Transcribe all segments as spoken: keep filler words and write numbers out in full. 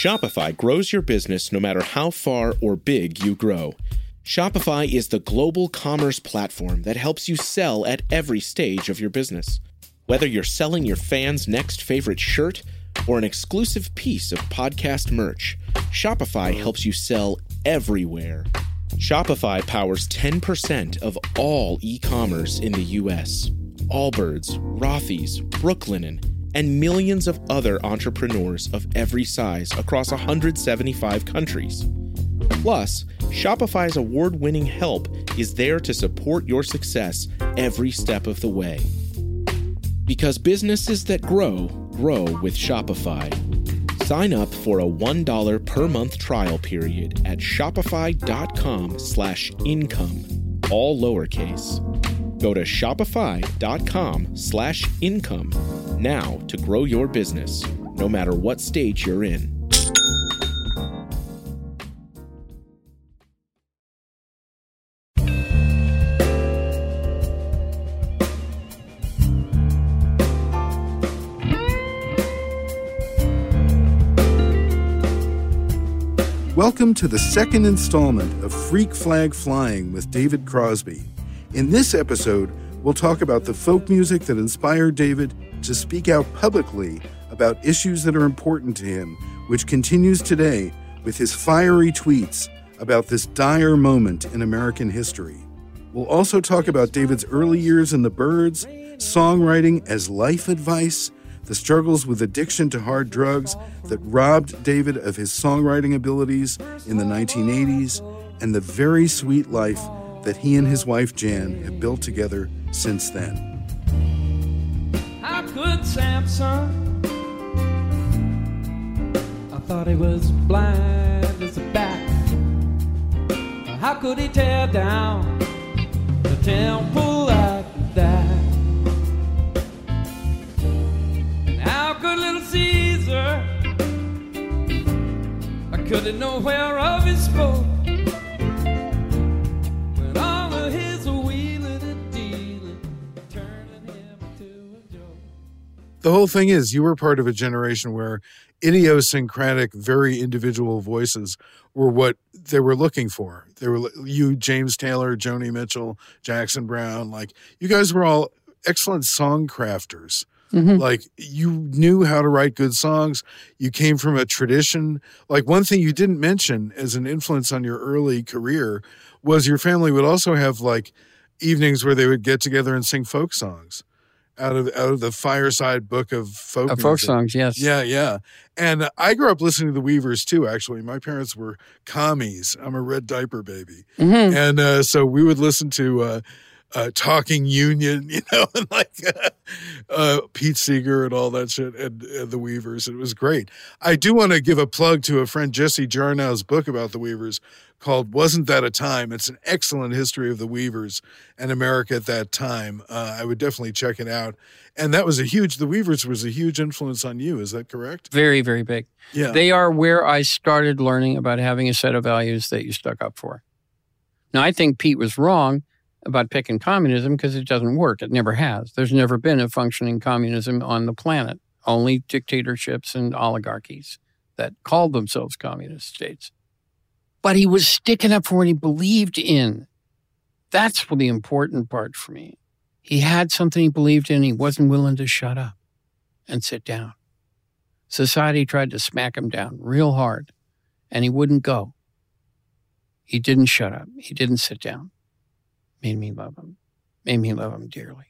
Shopify grows your business no matter how far or big you grow. Shopify is the global commerce platform that helps you sell at every stage of your business. Whether you're selling your fans' next favorite shirt or an exclusive piece of podcast merch, Shopify helps you sell everywhere. Shopify powers ten percent of all e-commerce in the U S. Allbirds, Rothy's, Brooklinen, and millions of other entrepreneurs of every size across one hundred seventy-five countries. Plus, Shopify's award-winning help is there to support your success every step of the way. Because businesses that grow, grow with Shopify. Sign up for a one dollar per month trial period at shopify.com slash income, all lowercase. Go to shopify.com slash income now to grow your business, no matter what stage you're in. Welcome to the second installment of Freak Flag Flying with David Crosby. In this episode, we'll talk about the folk music that inspired David to speak out publicly about issues that are important to him, which continues today with his fiery tweets about this dire moment in American history. We'll also talk about David's early years in the Byrds, songwriting as life advice, the struggles with addiction to hard drugs that robbed David of his songwriting abilities in the nineteen eighties, and the very sweet life that he and his wife Jan have built together since then. How could Samson? I thought he was blind as a bat. How could he tear down the temple like that? How could little Caesar? I couldn't know whereof he spoke. When all of his wheeling and dealing, turning him to a joke. The whole thing is, you were part of a generation where idiosyncratic, very individual voices were what they were looking for. They were you, James Taylor, Joni Mitchell, Jackson Browne. Like, you guys were all excellent song crafters. Mm-hmm. Like, you knew how to write good songs. You came from a tradition. Like, one thing you didn't mention as an influence on your early career was your family would also have, like, evenings where they would get together and sing folk songs out of out of the Fireside Book of Folk Of folk songs, yes. Yeah, yeah. And I grew up listening to the Weavers, too, actually. My parents were commies. I'm a red diaper baby. Mm-hmm. And uh, so we would listen to... Uh, Uh, Talking Union, you know, and like uh, uh, Pete Seeger and all that shit, and, and the Weavers. It was great. I do want to give a plug to a friend, Jesse Jarnow's book about the Weavers called Wasn't That a Time? It's an excellent history of the Weavers and America at that time. Uh, I would definitely check it out. And that was a huge, the Weavers was a huge influence on you. Is that correct? Very, very big. Yeah. They are where I started learning about having a set of values that you stuck up for. Now, I think Pete was wrong about picking communism because it doesn't work. It never has. There's never been a functioning communism on the planet. Only dictatorships and oligarchies that called themselves communist states. But he was sticking up for what he believed in. That's the important part for me. He had something he believed in. He wasn't willing to shut up and sit down. Society tried to smack him down real hard, and he wouldn't go. He didn't shut up. He didn't sit down. Made me love him. Made me love him dearly.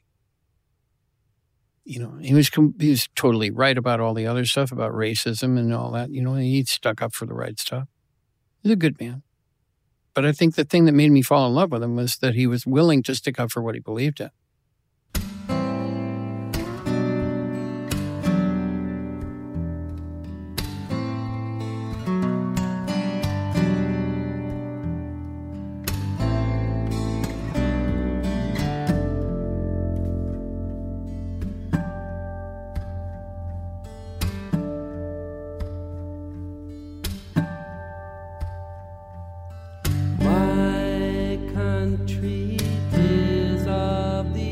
You know, he was he was totally right about all the other stuff, about racism and all that. You know, he stuck up for the right stuff. He's a good man. But I think the thing that made me fall in love with him was that he was willing to stick up for what he believed in. Country is of the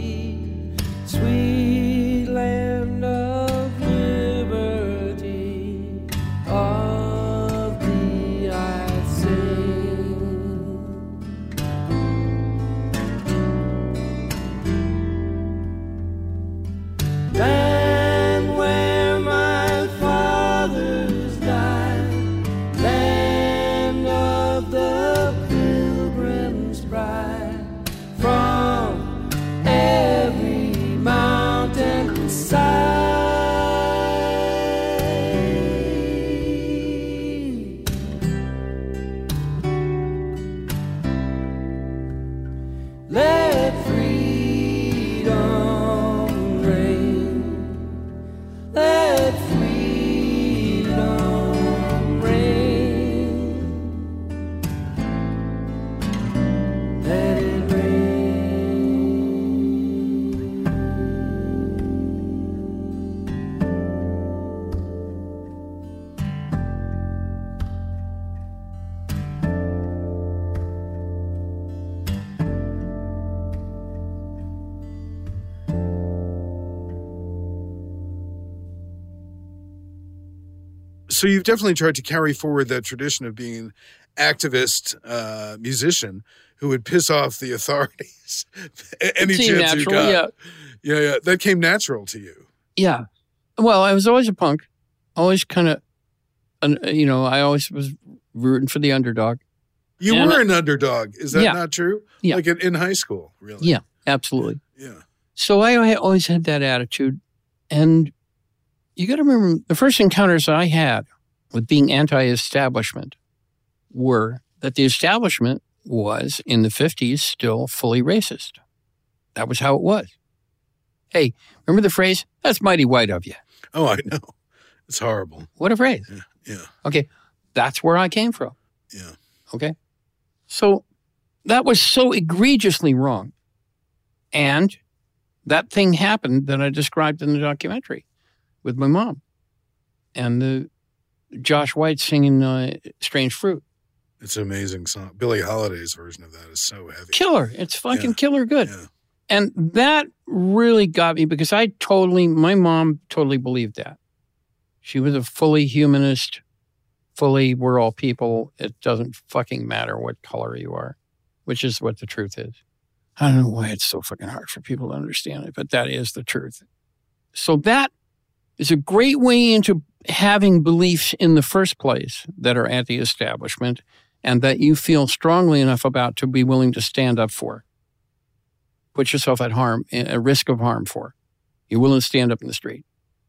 So you've definitely tried to carry forward that tradition of being an activist uh, musician who would piss off the authorities any chance natural, you got. Yeah. yeah, yeah. That came natural to you. Yeah. Well, I was always a punk. Always kind of, you know, I always was rooting for the underdog. You and were I, an underdog. Is that yeah. not true? Yeah. Like in, in high school, really? Yeah, absolutely. Yeah. So I always had that attitude. And you got to remember, the first encounters I had with being anti-establishment were that the establishment was, in the fifties, still fully racist. That was how it was. Hey, remember the phrase, that's mighty white of you? Oh, I know. It's horrible. What a phrase. Yeah. yeah. Okay, that's where I came from. Yeah. Okay? So that was so egregiously wrong. And that thing happened that I described in the documentary with my mom and the Josh White singing uh, Strange Fruit. It's an amazing song. Billie Holiday's version of that is so heavy. Killer. It's fucking yeah. killer good. Yeah. And that really got me because I totally, my mom totally believed that. She was a fully humanist, fully, we're all people. It doesn't fucking matter what color you are, which is what the truth is. I don't know why it's so fucking hard for people to understand it, but that is the truth. So that is a great way into having beliefs in the first place that are anti-establishment and that you feel strongly enough about to be willing to stand up for. Put yourself at harm, a risk of harm for. You're willing to stand up in the street.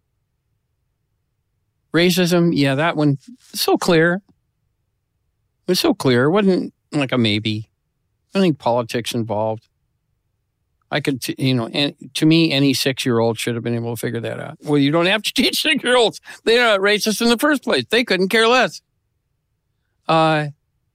Racism, yeah, that one, so clear. It was so clear. It wasn't like a maybe. I don't think politics involved. I could, t- you know, and to me, any six-year-old should have been able to figure that out. Well, you don't have to teach six-year-olds. They're not racist in the first place. They couldn't care less. Uh,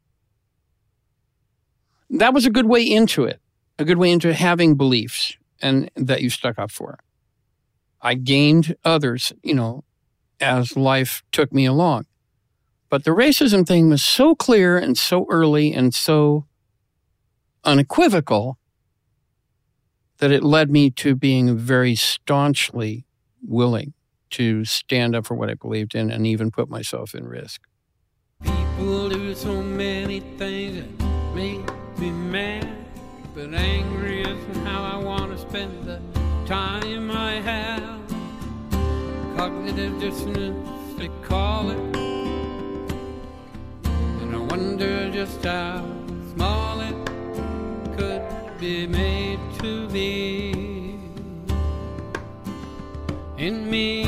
that was a good way into it, a good way into having beliefs and that you stuck up for. I gained others, you know, as life took me along. But the racism thing was so clear and so early and so unequivocal that it led me to being very staunchly willing to stand up for what I believed in and even put myself in risk. People do so many things that make me mad, but angry isn't how I want to spend the time I have. Cognitive dissonance, they call it, and I wonder just how small it could be made to be in me.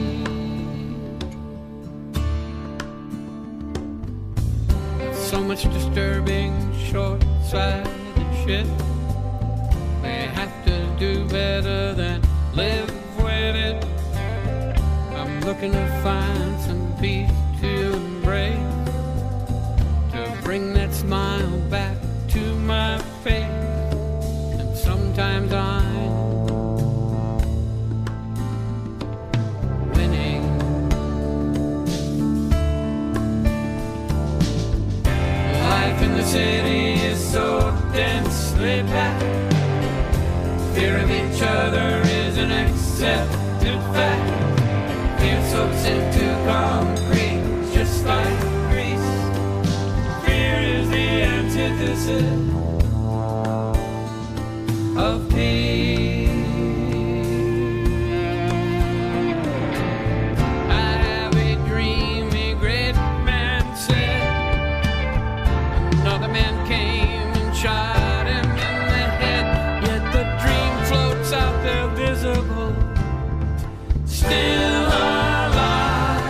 So much disturbing, short-sighted shit. They have to do better than live with it. I'm looking to find some peace to embrace, to bring that smile back to my face. And sometimes I'm winning. Life in the city is so densely packed. Fear of each other is an accepted fact. Fear soaks into concrete just like grease. Fear is the antithesis of peace. I have a dream, a great man said. Another man came and shot him in the head. Yet the dream floats out there visible, still alive.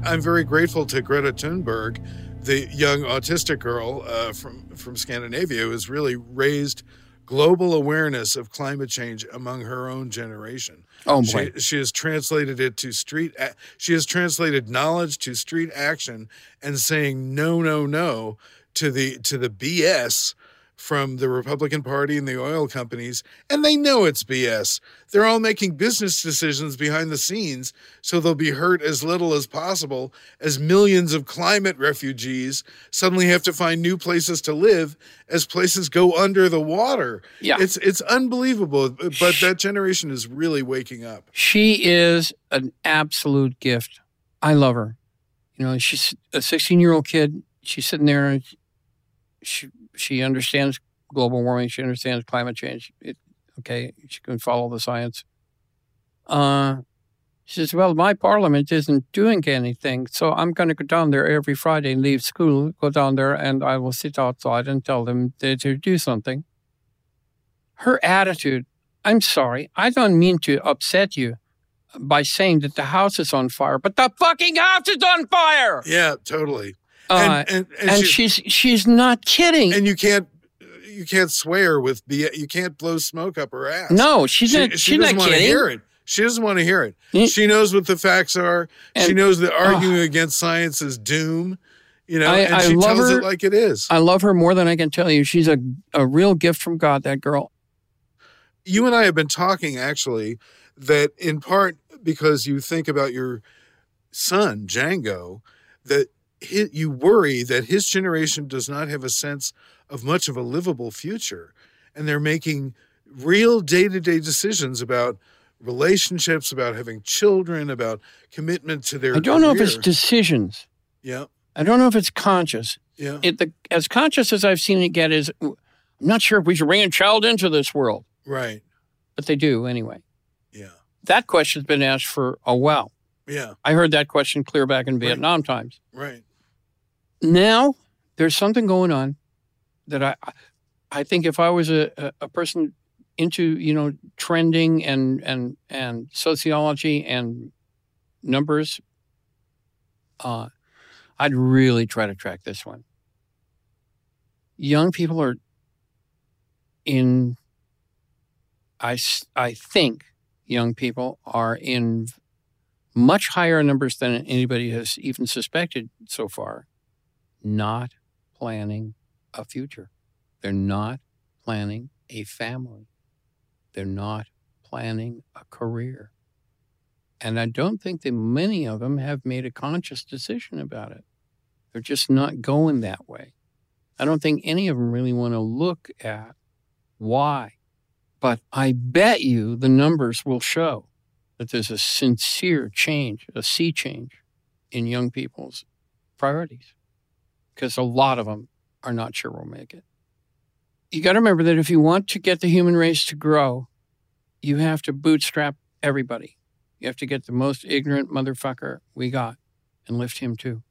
I'm very grateful to Greta Thunberg, the young autistic girl uh, from, from Scandinavia, who has really raised global awareness of climate change among her own generation. Oh, boy. She, she has translated it to street, she has translated knowledge to street action and saying no, no, no to the, to the B S from the Republican Party and the oil companies, and they know it's B S. They're all making business decisions behind the scenes so they'll be hurt as little as possible as millions of climate refugees suddenly have to find new places to live as places go under the water. Yeah. It's it's unbelievable, but that generation is really waking up. She is an absolute gift. I love her. You know, she's a sixteen-year-old kid. She's sitting there and she She understands global warming. She understands climate change. It, okay, she can follow the science. Uh, she says, well, my parliament isn't doing anything, so I'm going to go down there every Friday and leave school, go down there, and I will sit outside and tell them to, to do something. Her attitude, I'm sorry, I don't mean to upset you by saying that the house is on fire, but the fucking house is on fire! Yeah, totally. Uh, and, and, and, and she's, she's she's not kidding. And you can't you can't swear with B. You can't blow smoke up her ass. No, she's she, not. She she's doesn't not want kidding. to hear it. She doesn't want to hear it. Mm. She knows what the facts are. And, she knows that arguing uh, against science is doom. You know, I, and I she love tells her, it like it is. I love her more than I can tell you. She's a a real gift from God. That girl. You and I have been talking actually that in part because you think about your son Django that. You worry that his generation does not have a sense of much of a livable future. And they're making real day-to-day decisions about relationships, about having children, about commitment to their I don't career. know if it's decisions. Yeah. I don't know if it's conscious. Yeah. It, the, as conscious as I've seen it get is, I'm not sure if we should bring a child into this world. Right. But they do anyway. Yeah. That question's been asked for a while. Yeah. I heard that question clear back in Right. Vietnam times. Right. Now, there's something going on that I I think if I was a, a person into, you know, trending and and and sociology and numbers, uh, I'd really try to track this one. Young people are in, I, I think young people are in much higher numbers than anybody has even suspected so far. Not planning a future. They're not planning a family. They're not planning a career. And I don't think that many of them have made a conscious decision about it. They're just not going that way. I don't think any of them really want to look at why. But I bet you the numbers will show that there's a sincere change, a sea change in young people's priorities. Because a lot of them are not sure we'll make it. You got to remember that if you want to get the human race to grow, you have to bootstrap everybody. You have to get the most ignorant motherfucker we got and lift him too.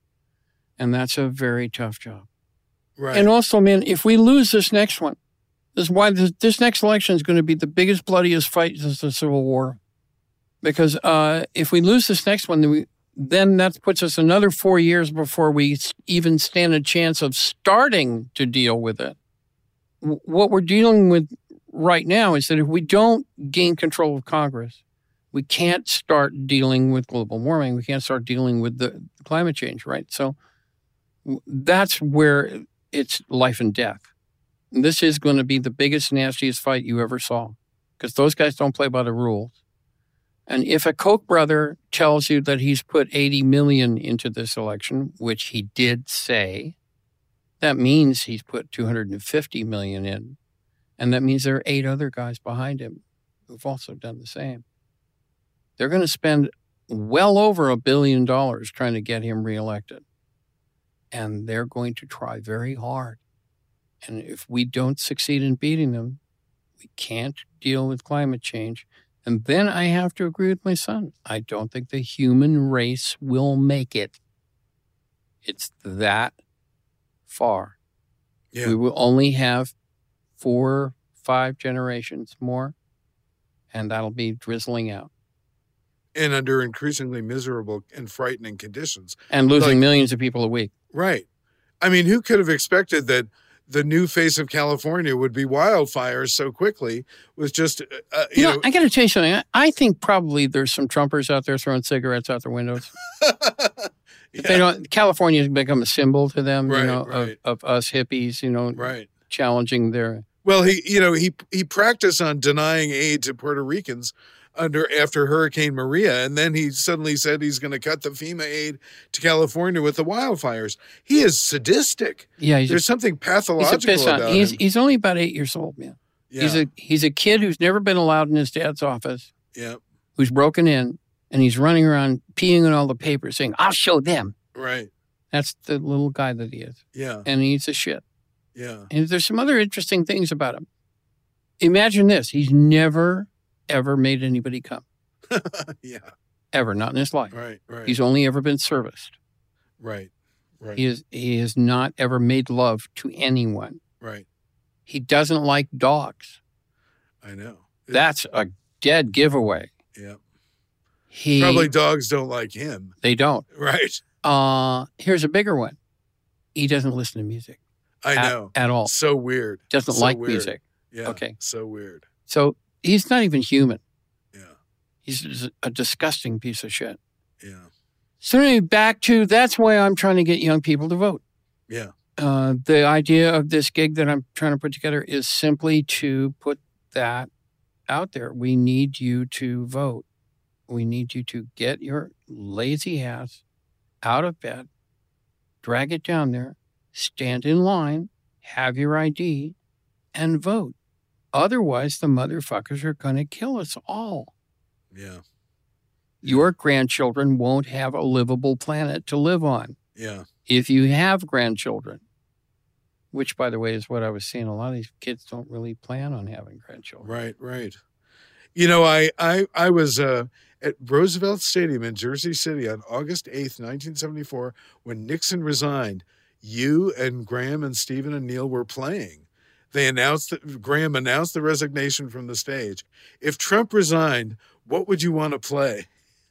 And that's a very tough job. Right. And also, man, if we lose this next one, this is why this, this next election is going to be the biggest, bloodiest fight since the Civil War. Because uh, if we lose this next one, then we, then that puts us another four years before we even stand a chance of starting to deal with it. What we're dealing with right now is that if we don't gain control of Congress, we can't start dealing with global warming. We can't start dealing with the climate change, right? So that's where it's life and death. And this is going to be the biggest, nastiest fight you ever saw because those guys don't play by the rules. And if a Koch brother tells you that he's put eighty million dollars into this election, which he did say, that means he's put two hundred fifty million dollars in. And that means there are eight other guys behind him who've also done the same. They're going to spend well over a billion dollars trying to get him reelected. And they're going to try very hard. And if we don't succeed in beating them, we can't deal with climate change. And then I have to agree with my son. I don't think the human race will make it. It's that far. Yeah. We will only have four, five generations more, and that'll be drizzling out. and under increasingly miserable and frightening conditions. And losing Like- millions of people a week. Right. I mean, who could have expected that the new face of California would be wildfires so quickly with just, uh, uh, you, You know, know, I got to tell you something. I, I think probably there's some Trumpers out there throwing cigarettes out their windows. If they don't, California's become a symbol to them, Right, you know, right. of, of us hippies, you know, right. challenging their. Well, he, you know, he he practiced on denying aid to Puerto Ricans under after Hurricane Maria, and then he suddenly said he's going to cut the FEMA aid to California with the wildfires. He is sadistic. Yeah, he's There's a, something he's a pathological piss on. about He's him. he's only about eight years old, man. Yeah, He's a he's a kid who's never been allowed in his dad's office, yeah, who's broken in, and he's running around peeing on all the papers, saying, "I'll show them." right. That's the little guy that he is, Yeah, and he eats a shit. yeah, And there's some other interesting things about him. Imagine this: he's never ever made anybody come, yeah. ever, not in his life. Right, right, He's only ever been serviced. right, right, He is he has not ever made love to anyone. right. He doesn't like dogs. I know. It- That's a dead giveaway. yeah. He Probably dogs don't like him. they don't. Right. Uh here's a bigger one. He doesn't listen to music I at, know. at all. So weird. Doesn't so like weird. music. Yeah. Okay. So weird. So he's not even human. Yeah. He's a disgusting piece of shit. Yeah. So anyway, back to that's why I'm trying to get young people to vote. Yeah. Uh, the idea of this gig that I'm trying to put together is simply to put that out there. We need you to vote. We need you to get your lazy ass out of bed, drag it down there, stand in line, have your I D, and vote. Otherwise, the motherfuckers are going to kill us all. Yeah. Your grandchildren won't have a livable planet to live on. Yeah. If you have grandchildren, which, by the way, is what I was seeing, a lot of these kids don't really plan on having grandchildren. Right. Right. You know, I I I was uh, at Roosevelt Stadium in Jersey City on August eighth, nineteen seventy-four, when Nixon resigned. You and Graham and Stephen and Neil were playing. They announced that Graham announced the resignation from the stage. If Trump resigned, what would you want to play?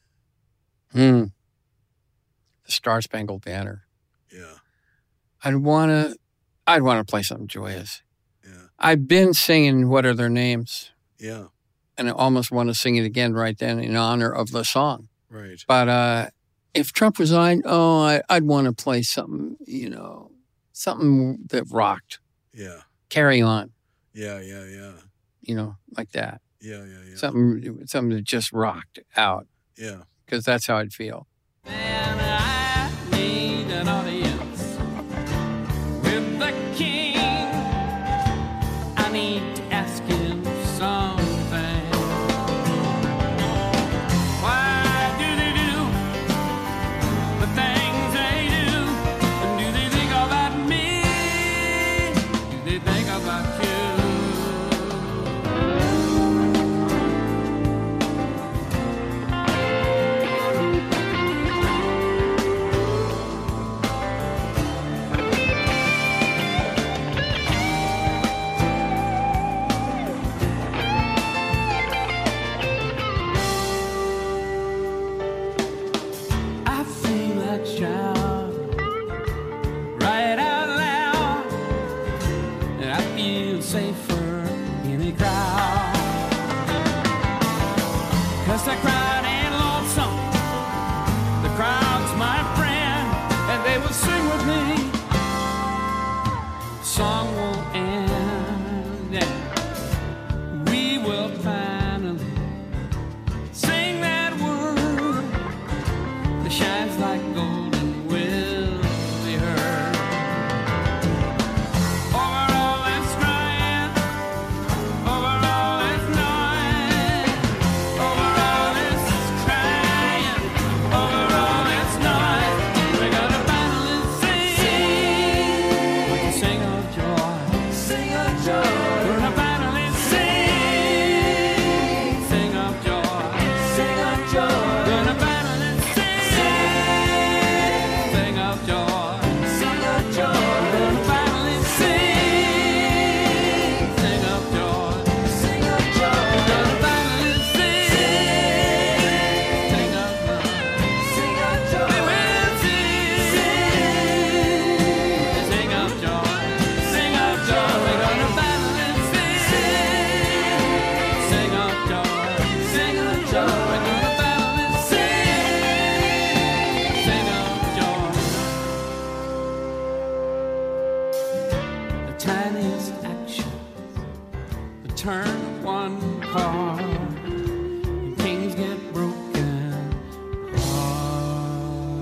Hmm. The Star Spangled Banner. Yeah. I'd want to. I'd want to play something joyous. Yeah. I've been singing "What Are Their Names," Yeah. and I almost want to sing it again right then in honor of the song. Right. But uh, if Trump resigned, oh, I, I'd want to play something, you know, something that rocked. Yeah. Carry On, Yeah. Yeah. Yeah. you know, like that. Yeah. Yeah. Yeah. Something, something that just rocked out, Yeah. because that's how I'd feel. And I need an audience with the king. I need to ask him something. Why do they do the things they do? And do they think about me? Do they think about you? I feel like shouting right out loud, and I feel safer in a crowd. 'Cause the crowd ain't lonesome, the crowd's my friend, and they will sing with me. The song won't end, and we will finally sing that word that shines like gold and will be heard. Over all this crying, over all this noise, over all this crying, over all this noise, we're gonna finally sing, we can sing of joy. turn one car, and things get broken apart.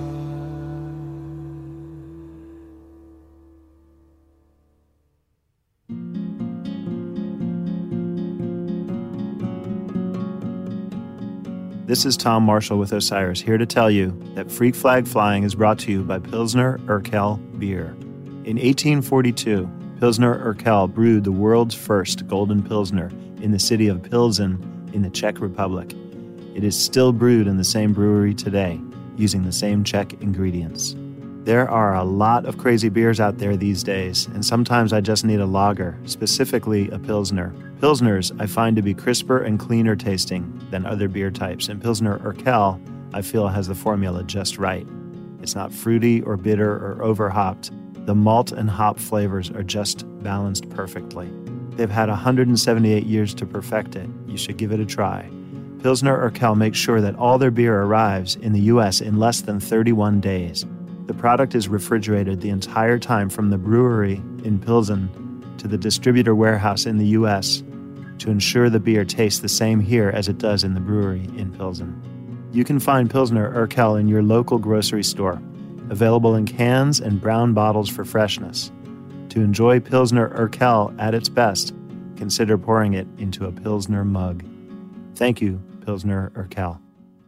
This is Tom Marshall with Osiris, here to tell you that Freak Flag Flying is brought to you by Pilsner Urquell Beer. In eighteen forty-two, Pilsner Urquell brewed the world's first golden Pilsner in the city of Pilsen in the Czech Republic. It is still brewed in the same brewery today, using the same Czech ingredients. There are a lot of crazy beers out there these days, and sometimes I just need a lager, specifically a Pilsner. Pilsners I find to be crisper and cleaner tasting than other beer types, and Pilsner Urquell I feel has the formula just right. It's not fruity or bitter or overhopped. The malt and hop flavors are just balanced perfectly. They've had one hundred seventy-eight years to perfect it. You should give it a try. Pilsner Urquell makes sure that all their beer arrives in the U S in less than thirty-one days. The product is refrigerated the entire time from the brewery in Pilsen to the distributor warehouse in the U S to ensure the beer tastes the same here as it does in the brewery in Pilsen. You can find Pilsner Urquell in your local grocery store, available in cans and brown bottles for freshness. To enjoy Pilsner Urquell at its best, consider pouring it into a Pilsner mug. Thank you, Pilsner Urquell.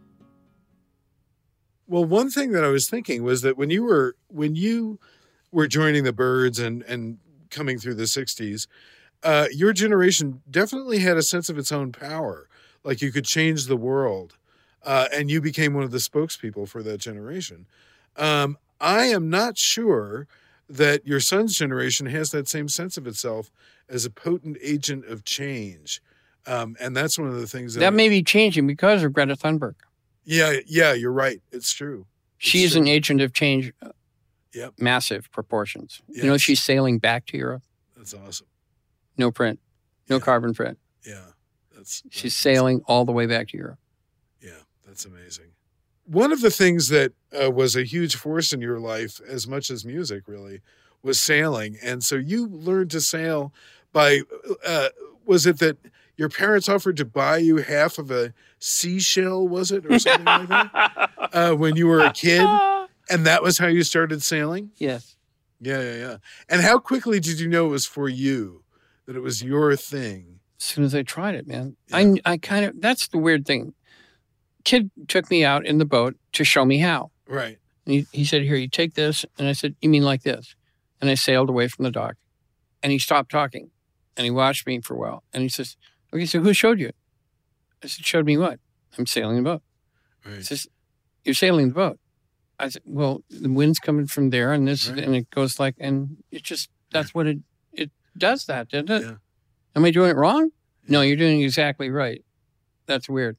Well, one thing that I was thinking was that when you were when you were joining the Byrds and and coming through the sixties, uh, your generation definitely had a sense of its own power, like you could change the world, uh, and you became one of the spokespeople for that generation. Um, I am not sure that your son's generation has that same sense of itself as a potent agent of change, um, and that's one of the things that, That may be changing because of Greta Thunberg. Yeah, yeah, you're right. It's true. It's She's true. an agent of change, uh, Yep. massive proportions. Yes. You know, she's sailing back to Europe. That's awesome. No print, no Yeah. carbon print. Yeah, that's She's that's- sailing all the way back to Europe. Yeah, that's amazing. One of the things that uh, was a huge force in your life, as much as music, really, was sailing. And so you learned to sail by. Uh, was it that your parents offered to buy you half of a seashell? Was it or something like that uh, when you were a kid? And that was how you started sailing? Yes. Yeah, yeah, yeah. And how quickly did you know it was for you, that it was your thing? As soon as I tried it, man. Yeah. I, I kind of, that's the weird thing. Kid took me out in the boat to show me how. Right. And he, he said, here, you take this. And I said, you mean like this? And I sailed away from the dock. And he stopped talking. And he watched me for a while. And he says, okay, so who showed you? I said, showed me what? I'm sailing the boat. He Right. says, you're sailing the boat. I said, well, the wind's coming from there and this, Right. and it goes like, and it just, that's what it, it does that, doesn't it? Yeah. Am I doing it wrong? No, you're doing it exactly right. That's weird.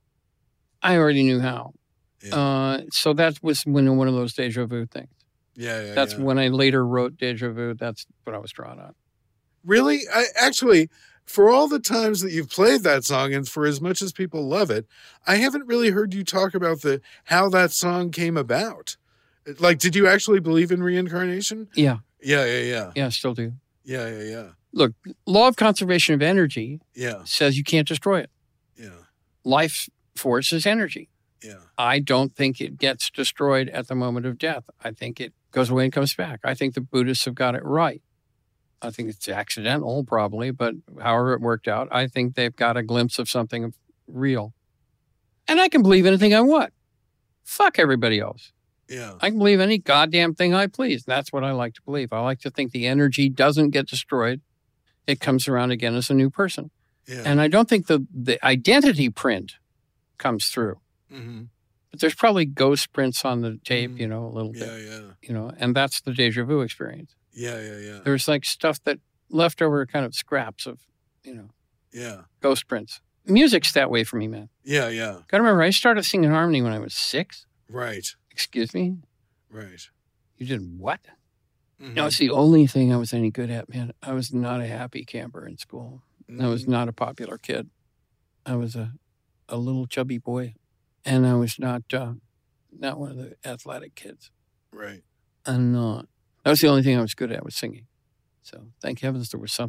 I already knew how. Yeah. Uh, so that was when one of those deja vu things. Yeah, yeah, That's yeah. when I later wrote deja vu. That's what I was drawn on. Really? I actually, for all the times that you've played that song and for as much as people love it, I haven't really heard you talk about the how that song came about. Like, did you actually believe in reincarnation? Yeah. Yeah, yeah, yeah. Yeah, I still do. Yeah, yeah, yeah. Look, law of conservation of energy Yeah, says you can't destroy it. yeah, Life force is energy. yeah. I don't think it gets destroyed at the moment of death. I think it goes away and comes back. I think the Buddhists have got it right. I think it's accidental, probably, but however it worked out, I think they've got a glimpse of something real. And I can believe anything I want. Fuck everybody else. Yeah. I can believe any goddamn thing I please. That's what I like to believe. I like to think the energy doesn't get destroyed. It comes around again as a new person. Yeah. And I don't think the, the identity print comes through. Mm-hmm. But there's probably ghost prints on the tape, Mhm. you know, a little Yeah, bit, yeah. you know, and that's the deja vu experience. Yeah, yeah, yeah. There's like stuff that leftover kind of scraps of, you know, Yeah. ghost prints. Music's that way for me, man. Yeah, yeah. Gotta remember, I started singing harmony when I was six. Right. Excuse me? Right. You did what? Mhm. No, it's the only thing I was any good at, man. I was not a happy camper in school. I was Mhm. not a popular kid. I was a, a little chubby boy, and I was not uh, not one of the athletic kids. Right. I'm not. That was the only thing I was good at was singing. So thank heavens there was something.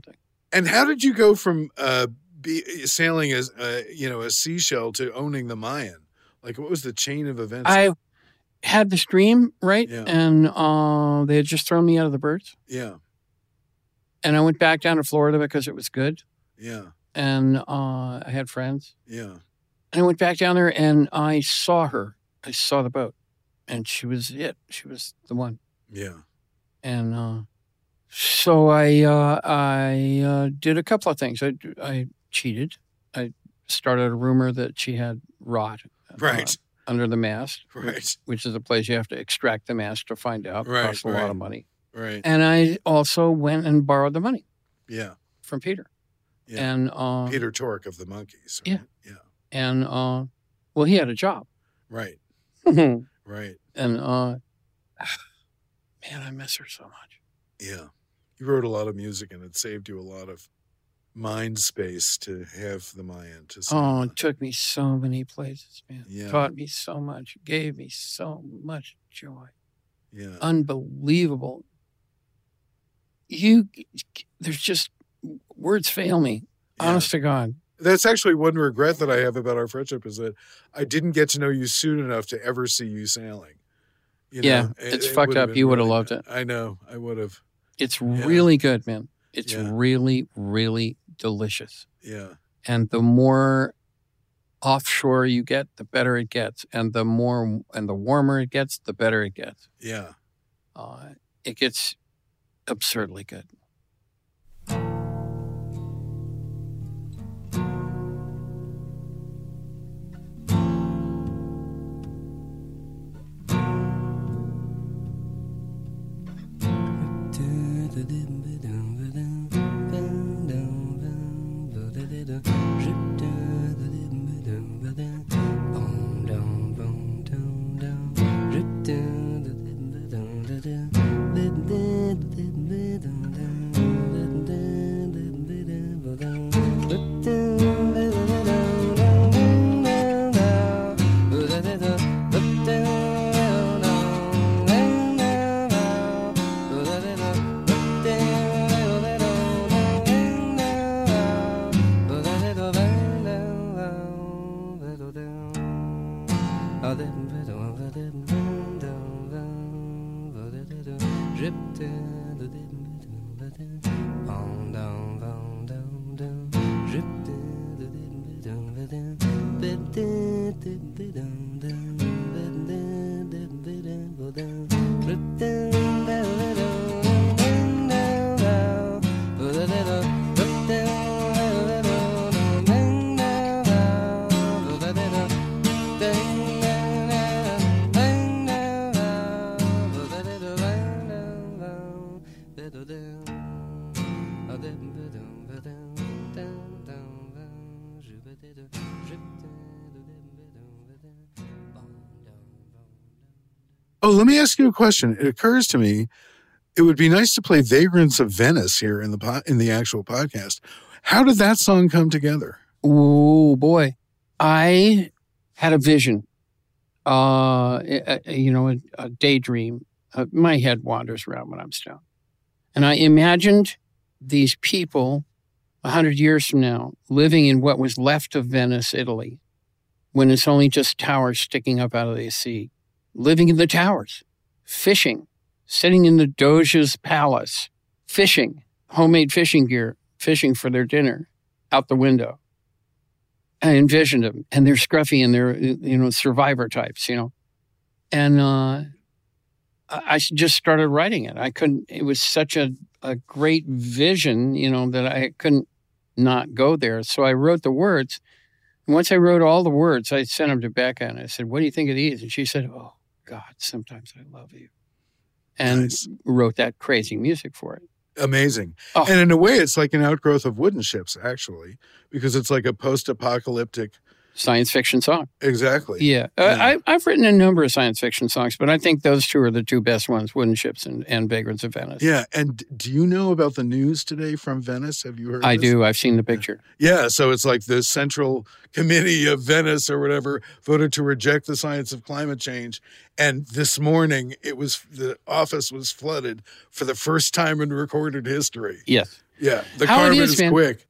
And how did you go from uh, be, sailing as uh, you know a seashell to owning the Mayan? Like, what was the chain of events? I had this dream, right? Yeah. And uh, they had just thrown me out of the birds. Yeah, And I went back down to Florida because it was good. yeah, And uh, I had friends. yeah, And I went back down there and I saw her. I saw the boat. And she was it. She was the one. yeah, And uh, so I uh, I uh, did a couple of things. I, I cheated. I started a rumor that she had rot uh, right, under the mast, right, which is a place you have to extract the mast to find out. It Right, costs a right. lot of money. right. And I also went and borrowed the money Yeah, from Peter. yeah. And uh, Peter Tork of the Monkees. Yeah. Right? Yeah, and uh, well, he had a job. right, and right. uh, man, I miss her so much. Yeah, you wrote a lot of music, and it saved you a lot of mind space to have the Mayan to sing. Oh, it took me so many places, man. Yeah. Taught me so much. Gave me so much joy. Yeah, Unbelievable. You, there's just words fail me. Yeah. Honest to God. That's actually one regret that I have about our friendship is that I didn't get to know you soon enough to ever see you sailing. You Yeah, know, it's it fucked would have up. been You would have really- loved it. I know, I would have. It's really good, man. It's Yeah. really, really delicious. Yeah, And the more offshore you get, the better it gets. And the more and the warmer it gets, the better it gets. yeah. Uh, it gets absurdly good. Oh, let me ask you a question. It occurs to me, it would be nice to play "Vagrants of Venice" here in the po- in the actual podcast. How did that song come together? Oh boy, I had a vision, uh, a- a- you know, a, a daydream. Uh, my head wanders around when I'm stoned, and I imagined these people a hundred years from now living in what was left of Venice, Italy, when it's only just towers sticking up out of the sea, living in the towers, fishing, sitting in the Doge's palace, fishing, homemade fishing gear, fishing for their dinner out the window. I envisioned them, and they're scruffy and they're, you know, survivor types, you know. And uh, I I just started writing it. I couldn't, it was such a, a great vision, you know, that I couldn't not go there. So I wrote the words. And once I wrote all the words, I sent them to Becca and I said, "What do you think of these?" And she said, "Oh, God, sometimes I love you." And Nice. wrote that crazy music for it. Amazing. Oh. And in a way, it's like an outgrowth of Wooden Ships, actually, because it's like a post-apocalyptic. Science fiction song. Exactly. Yeah. Uh, Yeah. I, I've written a number of science fiction songs, but I think those two are the two best ones, Wooden Ships and, and Vagrants of Venice. Yeah. And do you know about the news today from Venice? Have you heard? I this? do. I've seen the picture. Yeah. So it's like the Central Committee of Venice or whatever voted to reject the science of climate change. And this morning, it was the office was flooded for the first time in recorded history. Yes. Yeah, the How it Carmen is, is man. quick.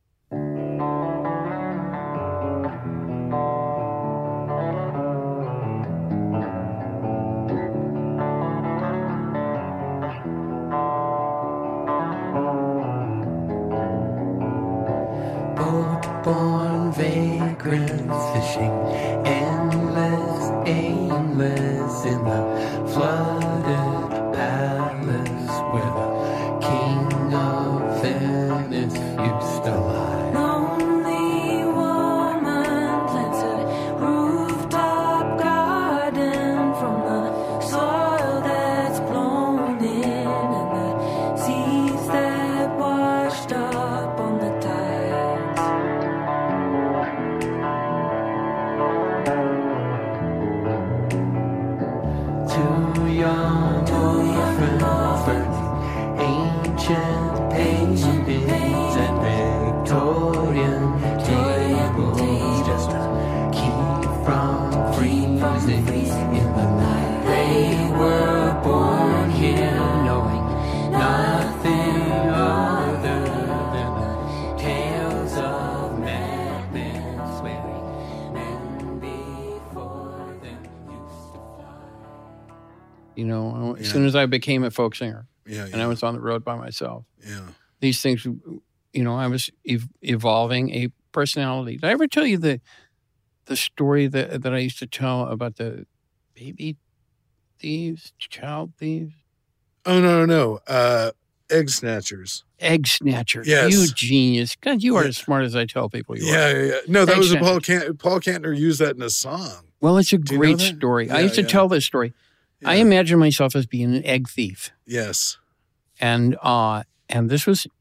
Boat-borne vagrants fishing, endless, aimless in the flooded palace where the king of Venice used to lie. Lonely woman plants a rooftop garden from the soil that's blown in and the seas that washed up on the tides. Two young orphans burning ancient paintings and Victorian tables just to keep from freezing in the night. They were born here knowing nothing other than the tales of madmen swearing men before them used to fly. You know, as Yeah. soon as I became a folk singer Yeah, and I was on the road by myself, yeah. these things, you know, I was ev- evolving a personality. Did I ever tell you the the story that that I used to tell about the baby thieves, child thieves, Oh no, no, no. Uh, egg snatchers. egg snatchers? Yes. You genius! God, you are Yeah. as smart as I tell people you are. Yeah, yeah, yeah. No, that Egg was a Paul snatchers. Can- Paul Kantner used that in a song. Well, it's a Do you know great that? story. I Yeah, used to yeah. tell this story. I Yeah. imagine myself as being an egg thief. Yes. And uh, and this was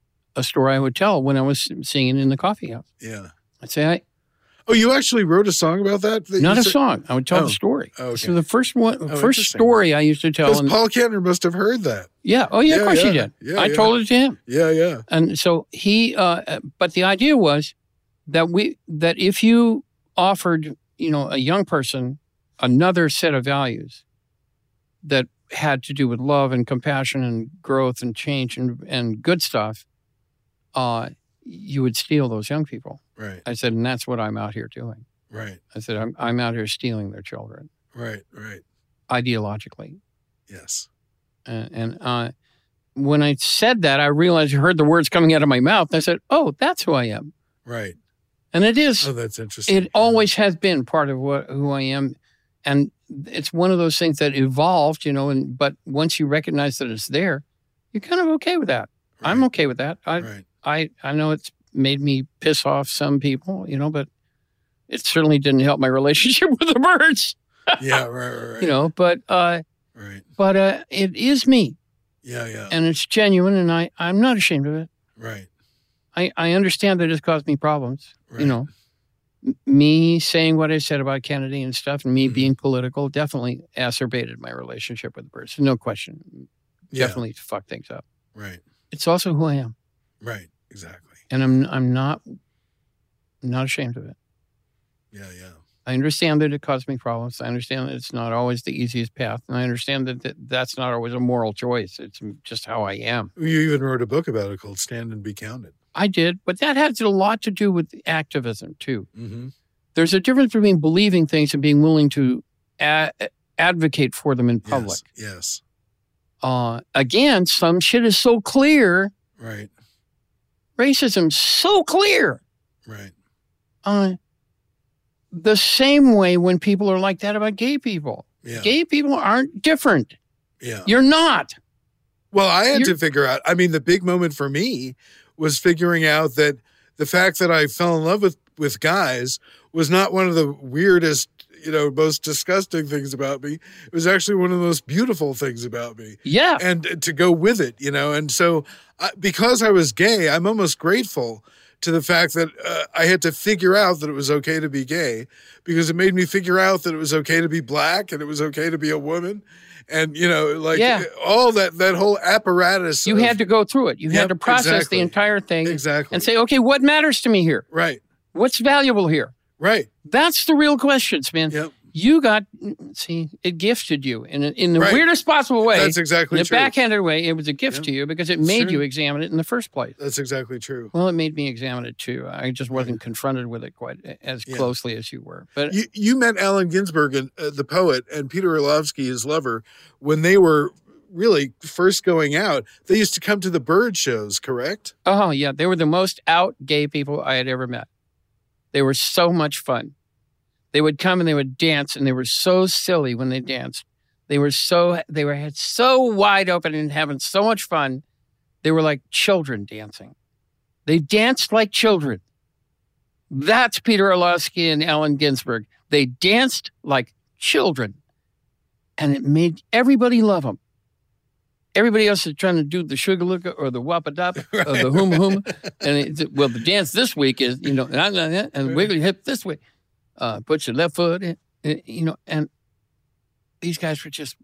a story I would tell when I was singing in the coffee house. Yeah. I'd say, I, Oh, you actually wrote a song about that? that not you a said- song. I would tell Oh. the story. Oh, okay. So the first one, Oh, first interesting. story I used to tell. Because And, Paul Kantner must have heard that. yeah. Oh, yeah. Of Yeah, course he yeah. did. Yeah, I yeah. told it to him. Yeah, yeah. And so he. Uh, but the idea was that we that if you offered, you know, a young person another set of values that had to do with love and compassion and growth and change and and good stuff, uh, you would steal those young people. Right, I said, and that's what I'm out here doing. right, I said, I'm I'm out here stealing their children right, right. ideologically. Yes. And, and uh, when I said that, I realized I heard the words coming out of my mouth. I said, oh, that's who I am. Right. And it is. Oh, that's interesting. It always has been part of what who I am. And it's one of those things that evolved, you know, and but once you recognize that it's there, you're kind of okay with that. Right, I'm okay with that. I, Right. I I know it's made me piss off some people, you know, but it certainly didn't help my relationship with the birds, Yeah, right, right, right. you know, but uh Right. but uh it is me Yeah, yeah. and it's genuine and I I'm not ashamed of it. Right. I I understand that it's caused me problems, Right. you know. M- Me saying what I said about Kennedy and stuff, and me Mhm. being political, definitely exacerbated my relationship with the birds. No question. Yeah. Definitely fucked things up. Right. It's also who I am, Right. Exactly. and I'm I'm not not ashamed of it. Yeah, yeah. I understand that it caused me problems. I understand that it's not always the easiest path, and I understand that, that that's not always a moral choice. It's just how I am. You even wrote a book about it called Stand and Be Counted. I did, but that has a lot to do with activism too. Mm-hmm. There's a difference between believing things and being willing to a- advocate for them in public. Yes. Yes. Uh, again, some shit is so clear. Right. Racism's so clear. Right. Uh, the same way when people are like that about gay people. Yeah. Gay people aren't different. Yeah. You're not. Well, I had You're- to figure out. I mean, the big moment for me was figuring out that the fact that I fell in love with with guys was not one of the weirdest, you know, most disgusting things about me. It was actually one of the most beautiful things about me. Yeah. And to go with it, you know. And so, I, because I was gay, I'm almost grateful to the fact that uh, I had to figure out that it was okay to be gay, because it made me figure out that it was okay to be black and it was okay to be a woman. And, you know, like Yeah. all that, that whole apparatus. You of- had to go through it. You Yep, had to process exactly. the entire thing Exactly. and say, okay, what matters to me here? Right, What's valuable here? right. That's the real questions, man. Yep. You got, see, it gifted you in a, in the Right. weirdest possible way. That's exactly in a true. backhanded way, it was a gift Yeah. to you because it made true. you examine it in the first place. That's exactly true. Well, it made me examine it too. I just wasn't confronted with it quite as Yeah. closely as you were. But You, you met Allen Ginsberg, and, uh, the poet, and Peter Orlovsky, his lover, when they were really first going out. They used to come to the Bird shows, correct? oh, yeah, they were the most out gay people I had ever met. They were so much fun. They would come and they would dance, and they were so silly when they danced. They were so they were had so wide open and having so much fun. They were like children dancing. They danced like children. That's Peter Orlovsky and Allen Ginsberg. They danced like children, and it made everybody love them. Everybody else is trying to do the sugar-looka or the wappadap or the hoom-hoom. And it's, well, the dance this week is, you know, and wiggle your hip this way. Uh, put your left foot in, you know, and these guys were just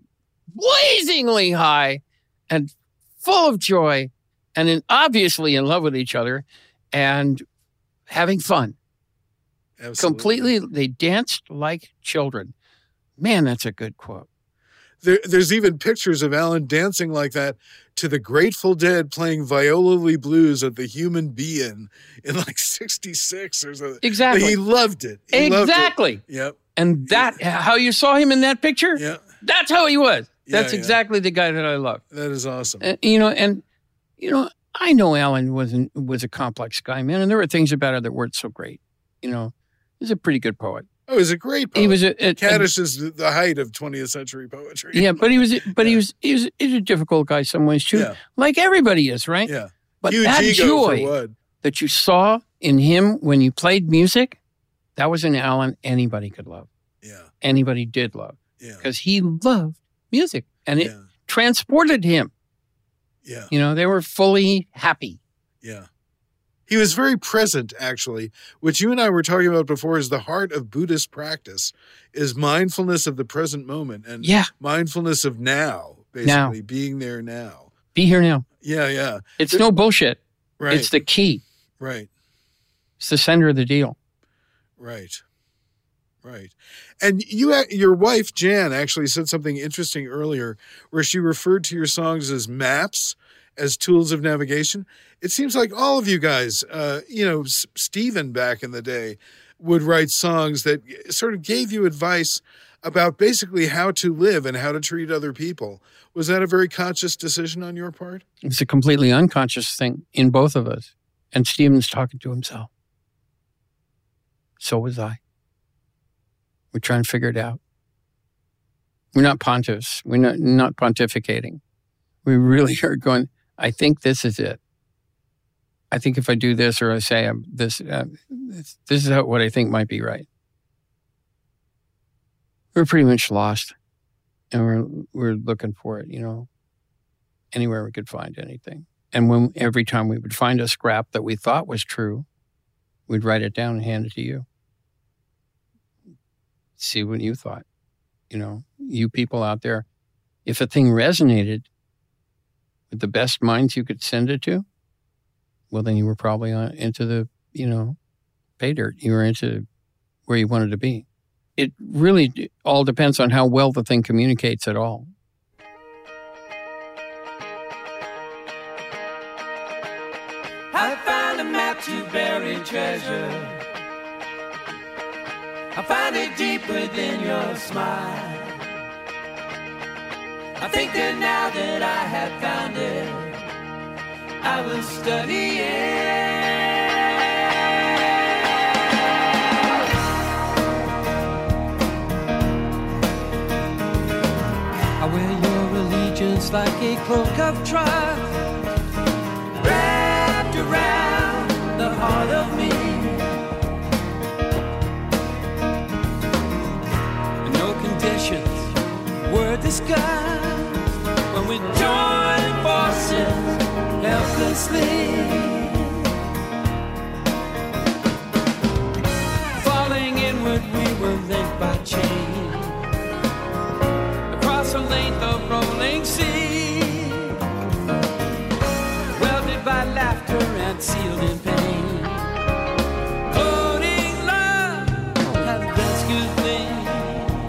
blazingly high and full of joy and in, obviously in love with each other and having fun. Absolutely. Completely, they danced like children. Man, that's a good quote. There, there's even pictures of Alan dancing like that to the Grateful Dead playing Viola Blues at the Human Being in like sixty-six or something. Exactly. He loved it. He loved exactly. it. Yep. And that, how you saw him in that picture, Yeah. that's how he was. Yeah, That's yeah. exactly the guy that I love. That is awesome. Uh, you know, and, you know, I know Alan wasn't, was a complex guy, man, and there were things about it that weren't so great. You know, he's a pretty good poet. Oh, he's a great poet. He was a, a, a Kaddish is the height of twentieth century poetry. yeah, but he was, but he was, he was, he's a difficult guy some ways too, Yeah. like everybody is, right? Yeah. But Huge that ego joy for what? that you saw in him when you played music, that was an Alan anybody could love, Yeah. anybody did love, Yeah. because he loved music and it Yeah. transported him. Yeah. You know, they were fully happy. Yeah. He was very present, actually, which you and I were talking about before is the heart of Buddhist practice, is mindfulness of the present moment and Yeah. mindfulness of now, basically, being there now. Be here now. Yeah, yeah. It's no bullshit. Right, It's the key. right, It's the center of the deal. right, right. And you, your wife, Jan, actually said something interesting earlier where she referred to your songs as maps, as tools of navigation. It seems like all of you guys, uh, you know, S- Stephen back in the day would write songs that sort of gave you advice about basically how to live and how to treat other people. Was that a very conscious decision on your part? It's a completely unconscious thing in both of us. And Stephen's talking to himself. So was I. We're trying to figure it out. We're not pontiffs. We're not, not pontificating. We really are going, I think this is it. I think if I do this or I say I'm this, uh, this, this is how, what I think might be right. We're pretty much lost, and we're we're looking for it. You know, anywhere we could find anything. And when every time we would find a scrap that we thought was true, we'd write it down and hand it to you. See what you thought. You know, you people out there, if a thing resonated with the best minds you could send it to, well, then you were probably on, into the, you know, pay dirt. You were into where you wanted to be. It really all depends on how well the thing communicates at all. I found a map to buried treasure. I find it deep within your smile. I think that now that I have found it, I will study it. I wear your allegiance like a cloak of trust, wrapped around the heart of me. No conditions were discussed when we joined forces helplessly. Falling inward, we were linked by chain across a length of rolling sea, welded by laughter and sealed in pain. Floating love has rescued me.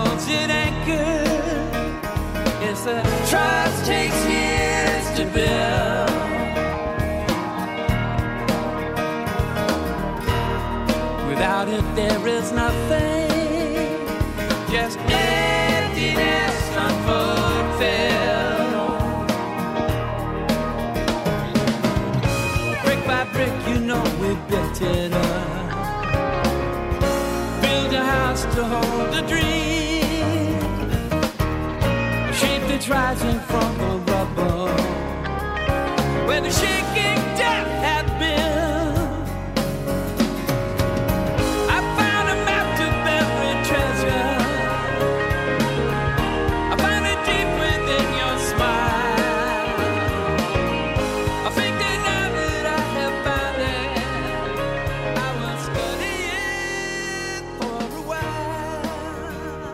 holds it anchored. Yes, the trust takes years to build. Without it, there is nothing, just emptiness unfulfilled. Brick by brick, you know we built it up. Build a house to hold a dream, a shape that's rising from the rubble, where the shaking death had been. I found a map to buried treasure. I found it deep within your smile. I think that now that I have found it, I will study it for a while.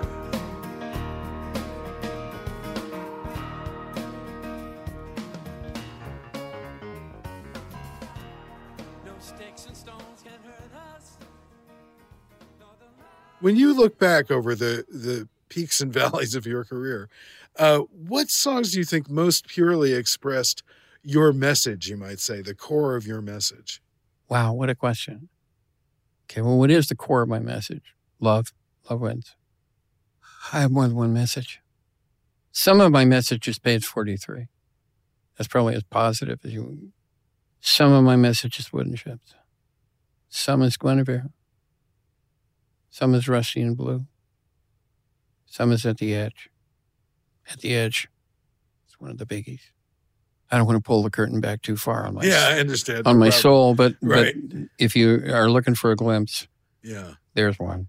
No sticks and stones can hurt us. No, the When you look back over the the peaks and valleys of your career, uh, what songs do you think most purely expressed your message, you might say, the core of your message? Wow, what a question. Okay, well, what is the core of my message? Love. Love wins. I have more than one message. Some of my message is page forty-three. That's probably as positive as you. Some of my message is Wooden Ships. Some is Guinevere. Some is Rusty and Blue. Some is At the Edge. At the Edge. It's one of the biggies. I don't want to pull the curtain back too far on my Yeah, I understand. on No my problem. soul, but, Right. but if you are looking for a glimpse, Yeah. there's one.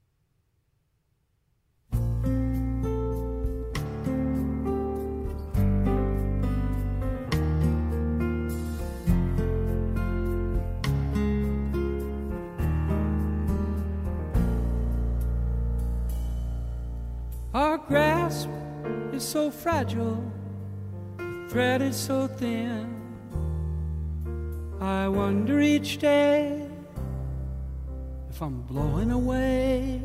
Our grasp is so fragile, the thread is so thin. I wonder each day if I'm blowing away.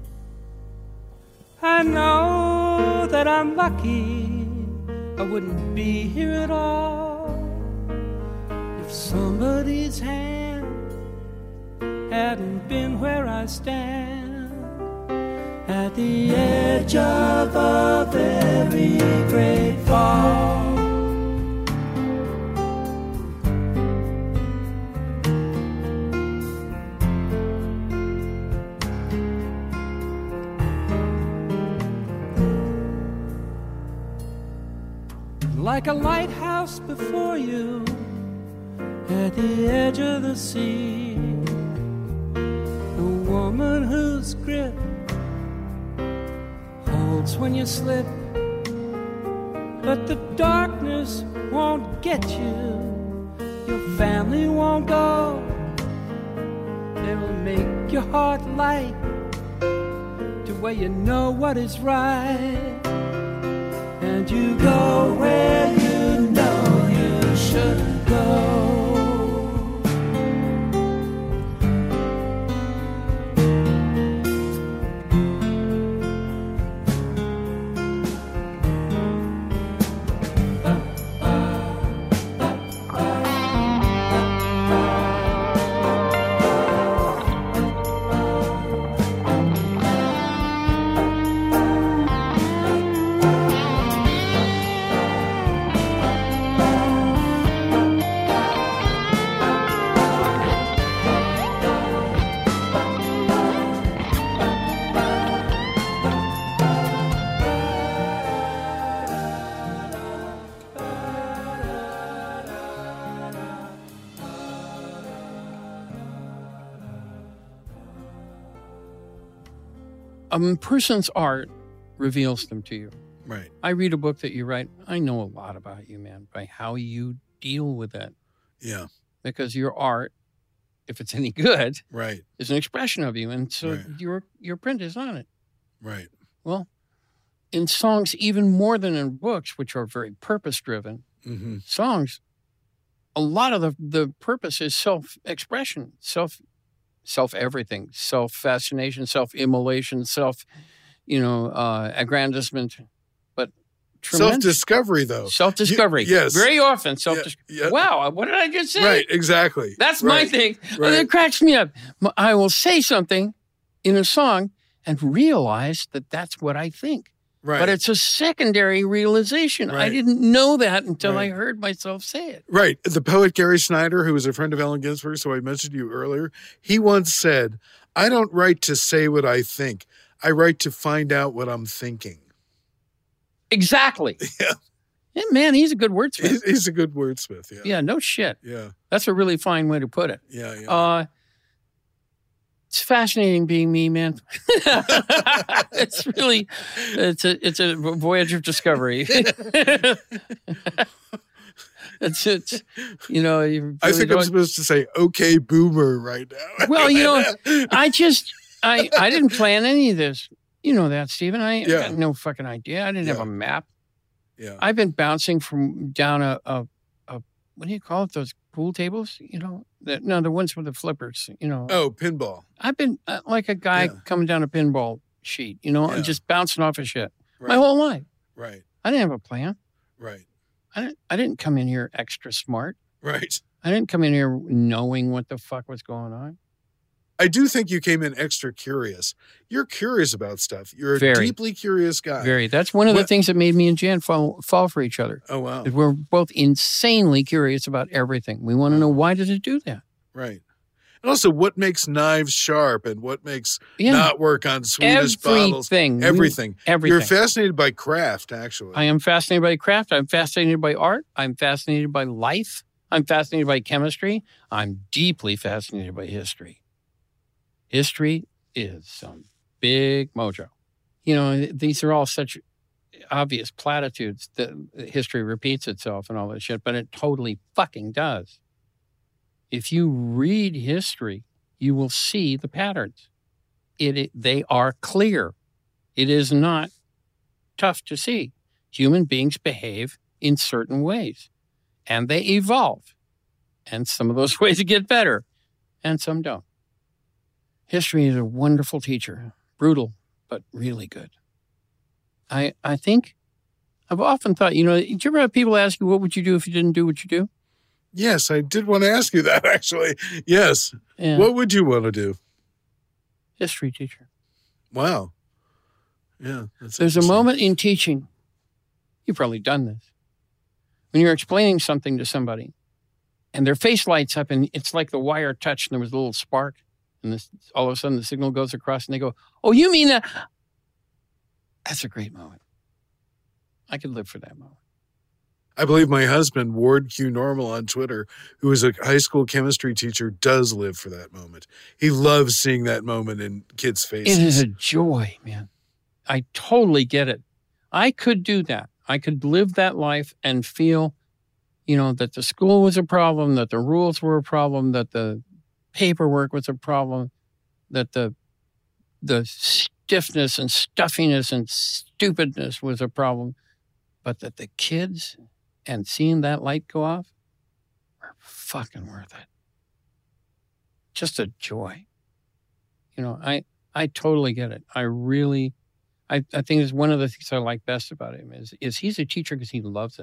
I know that I'm lucky, I wouldn't be here at all if somebody's hand hadn't been where I stand. At the edge of a very great fall. Like a lighthouse before you, at the edge of the sea, the woman whose grip holds when you slip, but the darkness won't get you, your family won't go. They'll make your heart light to where you know what is right, and you go where you know you should go. A person's art reveals them to you. Right. I read a book that you write. I know a lot about you, man, by how you deal with that. Yeah. Because your art, if it's any good, Right. is an expression of you. And so Right. your your print is on it. Right. Well, in songs, even more than in books, which are very purpose-driven, Mm-hmm. songs, a lot of the, the purpose is self-expression, self, self-everything, self-fascination, self-immolation, self, you know, uh, aggrandizement, but tremendous. Self-discovery, though. Self-discovery. You- yes. Very often self-discovery. Yeah, yeah. Wow, what did I just say? Right, exactly. That's my Right, thing. right. It cracks me up. M- I will say something in a song and realize that that's what I think. Right. But it's a secondary realization. I Right. didn't know that until Right. I heard myself say it. Right. The poet Gary Snyder, who was a friend of Allen Ginsberg, so I mentioned you earlier, he once said, I don't write to say what I think. I write to find out what I'm thinking. Exactly. Yeah. Yeah, man, he's a good wordsmith. He's, he's a good wordsmith. Yeah. Yeah, no shit. Yeah. That's a really fine way to put it. Yeah. Yeah. Uh, it's fascinating being me, man. It's really, it's a, it's a voyage of discovery. it's, it's, you know, you really I think I'm don't- supposed to say, okay, boomer right now. well, you know, I just, I, I didn't plan any of this. You know that, Stephen. I, Yeah. I got no fucking idea. I didn't have Yeah. a map. Yeah. I've been bouncing from down a, a, a, what do you call it? Those pool tables? You know, the, no, the ones with the flippers, you know. Oh, pinball. I've been uh, like a guy Yeah. coming down a pinball sheet, you know, Yeah. and just bouncing off of shit Right. my whole life. Right. I didn't have a plan. Right. I didn't, I didn't come in here extra smart. Right. I didn't come in here knowing what the fuck was going on. I do think you came in extra curious. You're curious about stuff. You're a Very. deeply curious guy. Very. That's one of the What- things that made me and Jan fall, fall for each other. Oh, wow. Is We're both insanely curious about everything. We want to know, why does it do that? Right. And also, what makes knives sharp and what makes Yeah. not work on Swedish bottles? Everything. We- Everything. Everything. You're fascinated by craft, actually. I am fascinated by craft. I'm fascinated by art. I'm fascinated by life. I'm fascinated by chemistry. I'm deeply fascinated by history. History is some big mojo. You know, these are all such obvious platitudes that history repeats itself and all that shit, but it totally fucking does. If you read history, you will see the patterns. It, it they are clear. It is not tough to see. Human beings behave in certain ways, and they evolve. And some of those ways get better, and some don't. History is a wonderful teacher, brutal, but really good. I I think, I've often thought, you know, did you ever have people ask you, what would you do if you didn't do what you do? Yes, I did want to ask you that, actually. Yes. Yeah. What would you want to do? History teacher. Wow. Yeah. That's There's a interesting. moment in teaching, you've probably done this, when you're explaining something to somebody and their face lights up and it's like the wire touched and there was a little spark and this, all of a sudden the signal goes across and they go, oh, you mean that? That's a great moment. I could live for that moment. I believe my husband, Ward Q Normal on Twitter, who is a high school chemistry teacher, does live for that moment. He loves seeing that moment in kids' faces. It is a joy, man. I totally get it. I could do that. I could live that life and feel, you know, that the school was a problem, that the rules were a problem, that the paperwork was a problem, that the the stiffness and stuffiness and stupidness was a problem, but that the kids and seeing that light go off are fucking worth it. Just a joy. You know, I I totally get it. I really, I, I think it's one of the things I like best about him is, is he's a teacher because he loves it.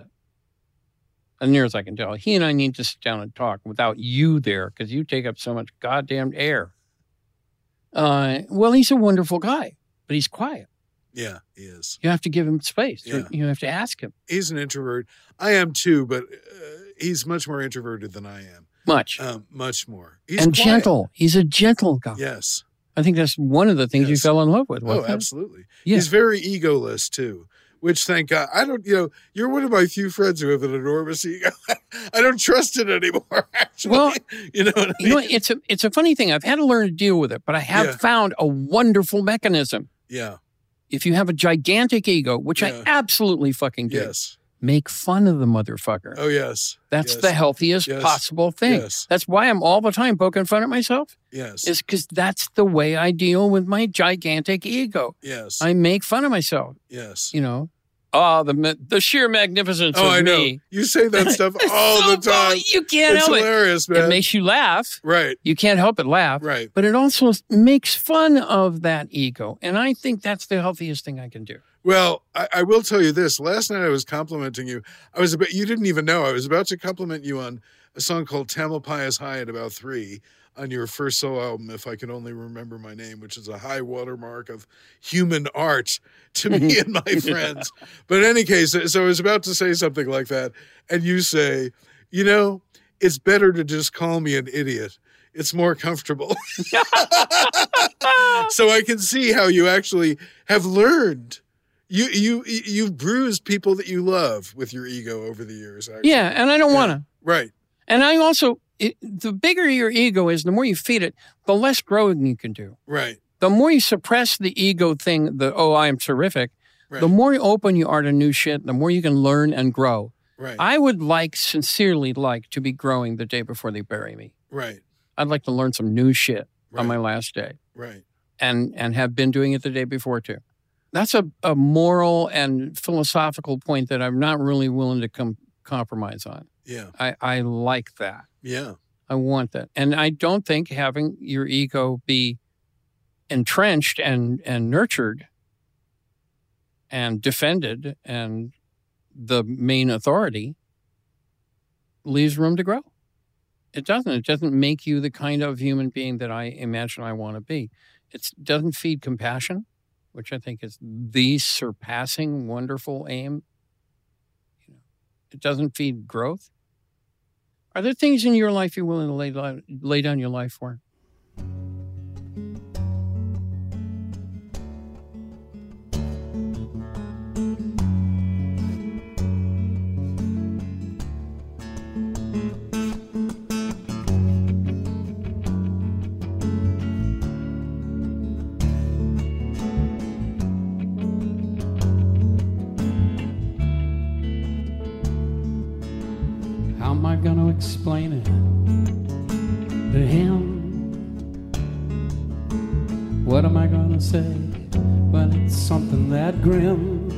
As near as I can tell, he and I need to sit down and talk without you there because you take up so much goddamn air. Uh, well, he's a wonderful guy, but he's quiet. Yeah, he is. You have to give him space. Yeah. You have to ask him He's an introvert. I am too, but uh, he's much more introverted than I am. much Um, much more. He's and quiet. gentle. He's a gentle guy. Yes. I think that's one of the things you Yes. fell in love with. Oh, wasn't it? absolutely. Yeah. He's very egoless too, which thank God. I don't, you know, you're one of my few friends who have an enormous ego. I don't trust it anymore, actually. Well, you know what I You know, mean? it's a it's a funny thing. I've had to learn to deal with it, but I have Yeah. found a wonderful mechanism. Yeah. If you have a gigantic ego, which Yeah. I absolutely fucking do, Yes. make fun of the motherfucker. Oh, yes. That's yes. the healthiest Yes. possible thing. Yes. That's why I'm all the time poking fun at myself, Yes. is because that's the way I deal with my gigantic ego. Yes. I make fun of myself, yes. you know, Oh, the ma- the sheer magnificence Oh, of I know. me. You say that stuff all So the time. funny. You can't It's help hilarious, it. man. It makes you laugh. Right, You can't help but laugh. right. But it also makes fun of that ego. And I think that's the healthiest thing I can do. Well, I, I will tell you this. Last night I was complimenting you. I was about, you didn't even know. I was about to compliment you on a song called Tamalpais High at about three on your first solo album, If I Could Only Remember My Name, which is a high watermark of human art to me and my friends. But in any case, so I was about to say something like that. And you say, you know, it's better to just call me an idiot. It's more comfortable. So I can see how you actually have learned. You you you've bruised people that you love with your ego over the years. Actually. Yeah, and I don't Yeah. want to. Right. And I also, it, the bigger your ego is, the more you feed it, the less growing you can do. Right. The more you suppress the ego thing, the, oh, I'm terrific, Right. the more open you are to new shit, the more you can learn and grow. Right. I would like, sincerely like, to be growing the day before they bury me. Right. I'd like to learn some new shit Right. on my last day. Right. And, and have been doing it the day before, too. That's a, a moral and philosophical point that I'm not really willing to com- compromise on. Yeah. I, I like that. Yeah. I want that. And I don't think having your ego be entrenched and, and nurtured and defended and the main authority leaves room to grow. It doesn't. It doesn't make you the kind of human being that I imagine I want to be. It doesn't feed compassion, which I think is the surpassing wonderful aim. You know, it doesn't feed growth. Are there things in your life you're willing to lay, lay down your life for? How am I gonna explain it to him? What am I gonna say when it's something that grim?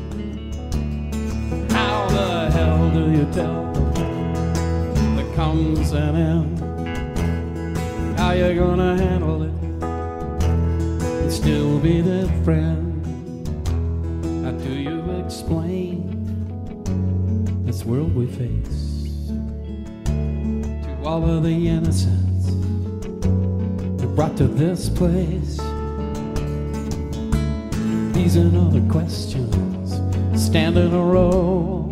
How the hell do you tell them there comes an end? How you gonna handle it and still be their friend? How do you explain this world we face? All of the innocents that brought to this place. These and other questions stand in a row,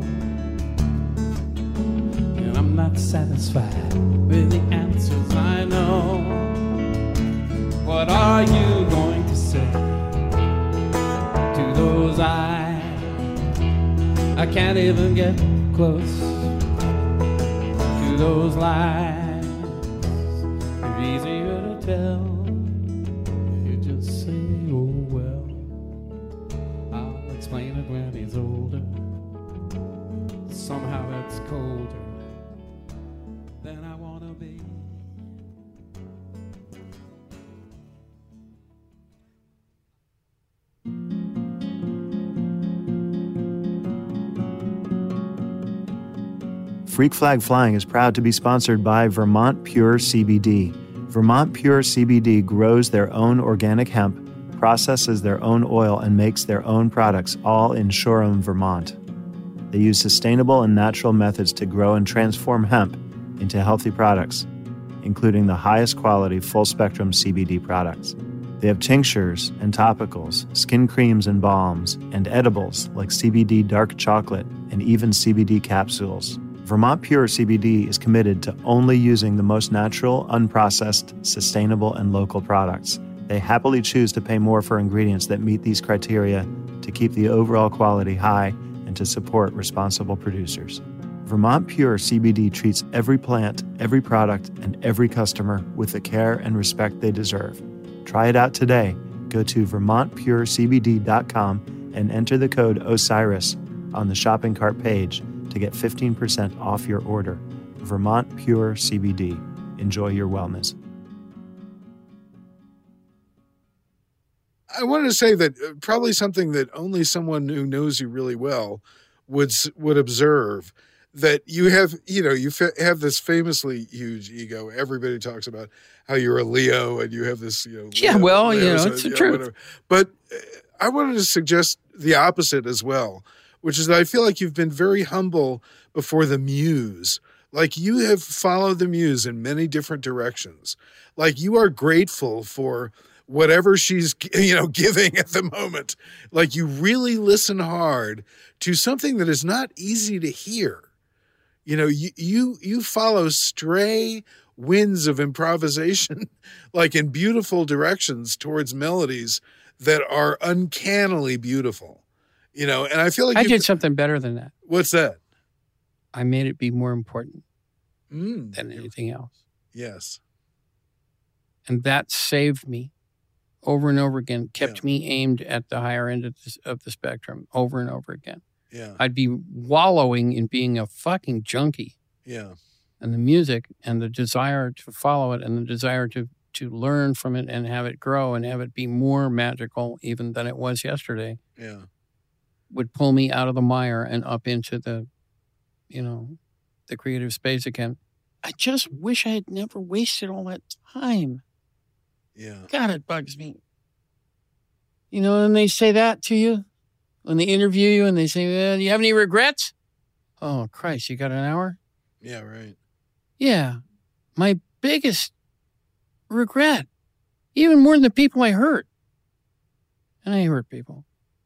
and I'm not satisfied with the answers I know. What are you going to say to those eyes? I can't even get close to those lies. They're easier to tell. You just say, oh well, I'll explain it when he's older. Somehow it's colder than I want to be. Freak Flag Flying is proud to be sponsored by Vermont Pure C B D. Vermont Pure C B D grows their own organic hemp, processes their own oil, and makes their own products, all in Shoreham, Vermont. They use sustainable and natural methods to grow and transform hemp into healthy products, including the highest quality full-spectrum C B D products. They have tinctures and topicals, skin creams and balms, and edibles like C B D dark chocolate and even C B D capsules. Vermont Pure C B D is committed to only using the most natural, unprocessed, sustainable, and local products. They happily choose to pay more for ingredients that meet these criteria to keep the overall quality high and to support responsible producers. Vermont Pure C B D treats every plant, every product, and every customer with the care and respect they deserve. Try it out today. Go to vermont pure c b d dot com and enter the code OSIRIS on the shopping cart page to get fifteen percent off your order. Vermont Pure C B D. Enjoy your wellness. I wanted to say that uh, probably something that only someone who knows you really well would s- would observe, that you have, you know, you fa- have this famously huge ego. Everybody talks about how you're a Leo and you have this, you know. Yeah, Leo- well, you Leo's, know, it's uh, the truth. whatever. But uh, I wanted to suggest the opposite as well, which is that I feel like you've been very humble before the muse. Like you have followed the muse in many different directions. Like you are grateful for whatever she's, you know, giving at the moment. Like you really listen hard to something that is not easy to hear. You know, you you you follow stray winds of improvisation, like in beautiful directions towards melodies that are uncannily beautiful. You know, and I feel like I you- did something better than that. What's that? I made it be more important Mm, than anything else. yes. And that saved me over and over again, kept Yeah. me aimed at the higher end of the, of the spectrum over and over again. Yeah. I'd be wallowing in being a fucking junkie. Yeah. And the music and the desire to follow it and the desire to, to learn from it and have it grow and have it be more magical even than it was yesterday Yeah. would pull me out of the mire and up into the, you know, the creative space again. I just wish I had never wasted all that time. Yeah. God, it bugs me. You know, and they say that to you when they interview you and they say, well, do you have any regrets? Oh, Christ, you got an hour? Yeah. Right. Yeah. My biggest regret, even more than the people I hurt, and I hurt people,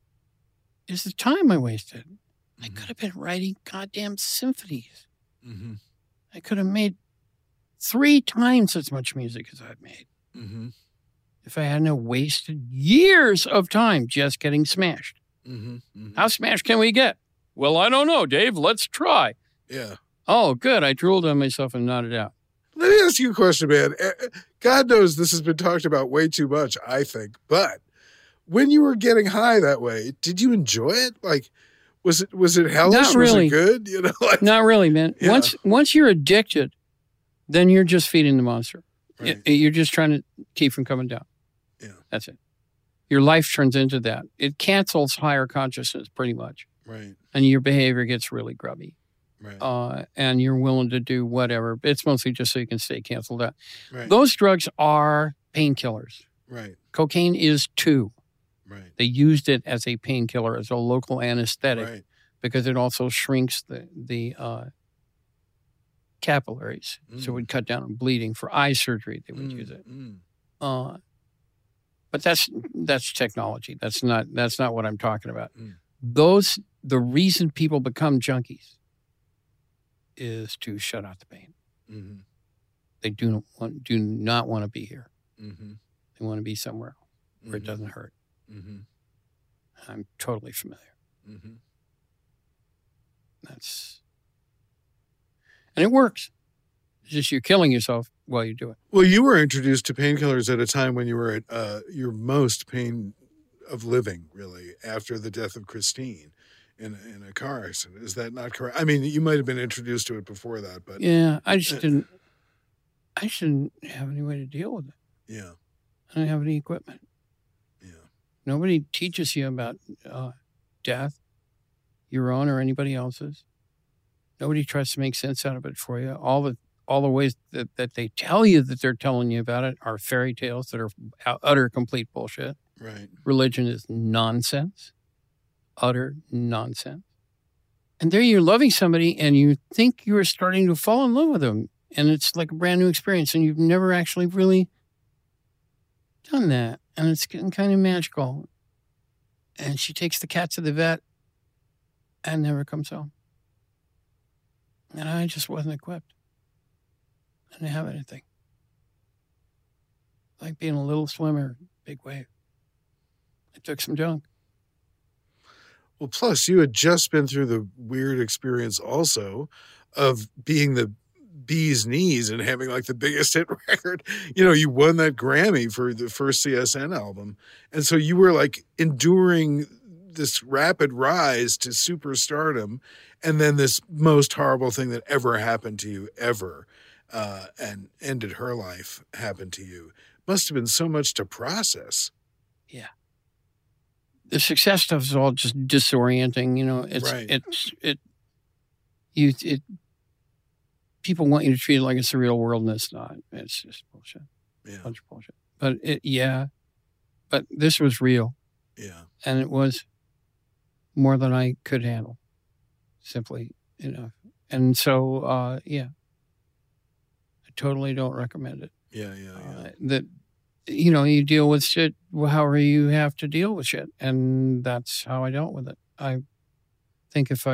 is the time I wasted. I could have been writing goddamn symphonies. Mm-hmm. I could have made three times as much music as I've made Mm-hmm. if I hadn't have wasted years of time just getting smashed. Mm-hmm. Mm-hmm. How smashed can we get? Well, I don't know, Dave. Let's try. Yeah. Oh, good. I drooled on myself and nodded out. Let me ask you a question, man. Eh, God knows this has been talked about way too much, I think. But when you were getting high that way, did you enjoy it? Like, was it was it hellish? Not really. Was it good? You know, like, Not really, man. Yeah. Once once you're addicted, then you're just feeding the monster. Right. Y- You're just trying to keep from coming down. Yeah. That's it. Your life turns into that. It cancels higher consciousness pretty much. Right. And your behavior gets really grubby. Right. Uh, and you're willing to do whatever. It's mostly just so you can stay canceled out. right. Those drugs are painkillers. right. Cocaine is too. Right. They used it as a painkiller, as a local anesthetic, Right. because it also shrinks the the uh, capillaries, so it Mm. would cut down on bleeding. For eye surgery, they would Mm, use it. mm. Uh, but that's that's technology. That's not that's not what I'm talking about. Mm. Those the reason people become junkies is to shut out the pain. Mm-hmm. They do not want, do not want to be here. Mm-hmm. They want to be somewhere else where it doesn't hurt. Mm-hmm. I'm totally familiar. Mm-hmm. That's and it works. It's just you're killing yourself while you do it. Well, you were introduced to painkillers at a time when you were at uh, your most pain of living, really, after the death of Christine in, in a car accident. Is that not correct? I mean, you might have been introduced to it before that, but Yeah, I just didn't. I just didn't have any way to deal with it. yeah, I didn't have any equipment. yeah. Nobody teaches you about uh, death, your own or anybody else's. Nobody tries to make sense out of it for you. All the all the ways that, that they tell you that they're telling you about it are fairy tales that are utter complete bullshit. Right. Religion is nonsense, utter nonsense. And there you're loving somebody and you think you are starting to fall in love with them. And it's like a brand new experience and you've never actually really done that. And it's getting kind of magical. And she takes the cat to the vet and never comes home. And I just wasn't equipped. I didn't have anything. Like being a little swimmer, big wave. I took some junk. Well, plus you had just been through the weird experience also of being the bee's knees and having like the biggest hit record. You know, you won that Grammy for the first C S N album. And so you were like enduring this rapid rise to superstardom and then this most horrible thing that ever happened to you ever uh, and ended her life happened to you. Must have been so much to process. Yeah. the success stuff is all just disorienting. You know, it's Right. it's it. You it. People want you to treat it like it's the real world, and it's not. It's just bullshit. Yeah. Bunch of bullshit. But it, yeah, but this was real, Yeah. and it was more than I could handle. Simply enough, and so uh, yeah, I totally don't recommend it. Yeah. Yeah. Yeah. Uh, that you know, you deal with shit however you have to deal with shit, and that's how I dealt with it. I think if I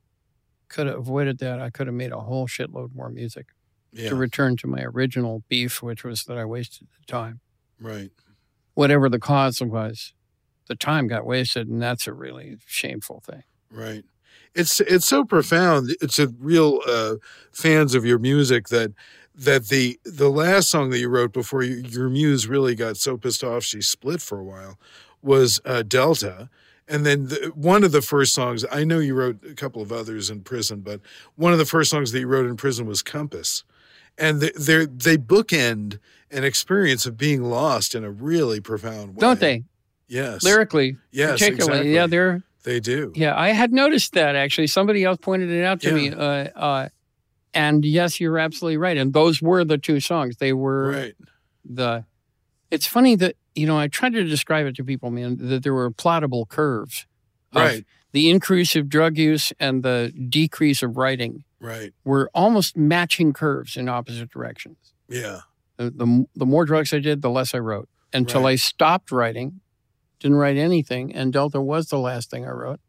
could have avoided that, I could have made a whole shitload more music yeah. to return to my original beef, which was that I wasted the time. Right. Whatever the cause was, the time got wasted, and that's a really shameful thing. Right. It's it's so profound. It's a real uh, fans of your music that that the the last song that you wrote before you, your muse really got so pissed off she split for a while was uh, Delta. And then the, one of the first songs, I know you wrote a couple of others in prison, but one of the first songs that you wrote in prison was Compass. And they they they bookend an experience of being lost in a really profound way. Don't they? Yes. Lyrically, Yes, particularly. exactly. Yeah, they're They do. yeah. I had noticed that actually. Somebody else pointed it out to Yeah. me. Uh, uh, and yes, you're absolutely right. And those were the two songs. They were Right. the. It's funny that you know I tried to describe it to people, man, that there were plottable curves. of Right. The increase of drug use and the decrease of writing Right. were almost matching curves in opposite directions. Yeah. The, the, the more drugs I did, the less I wrote. Until Right. I stopped writing, didn't write anything, and Delta was the last thing I wrote.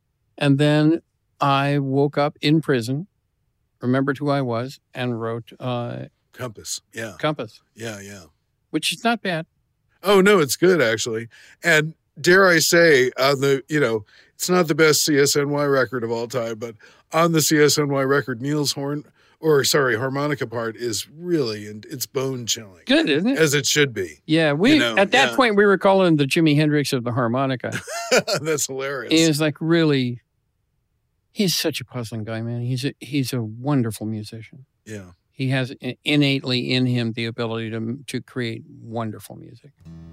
And then I woke up in prison, remembered who I was, and wrote uh, Compass. Yeah. Compass, Yeah. Yeah. which is not bad. Oh, no, it's good, actually. And dare I say, on the, you know, it's not the best C S N Y record of all time, but on the C S N Y record, Neil's horn, or sorry, harmonica part is really, and it's bone chilling. Good, isn't it? As it should be. Yeah, we you know, at that yeah. point we were calling him the Jimi Hendrix of the harmonica. That's hilarious. He was like really, he's such a puzzling guy, man. He's a, he's a wonderful musician. Yeah. He has innately in him the ability to to create wonderful music.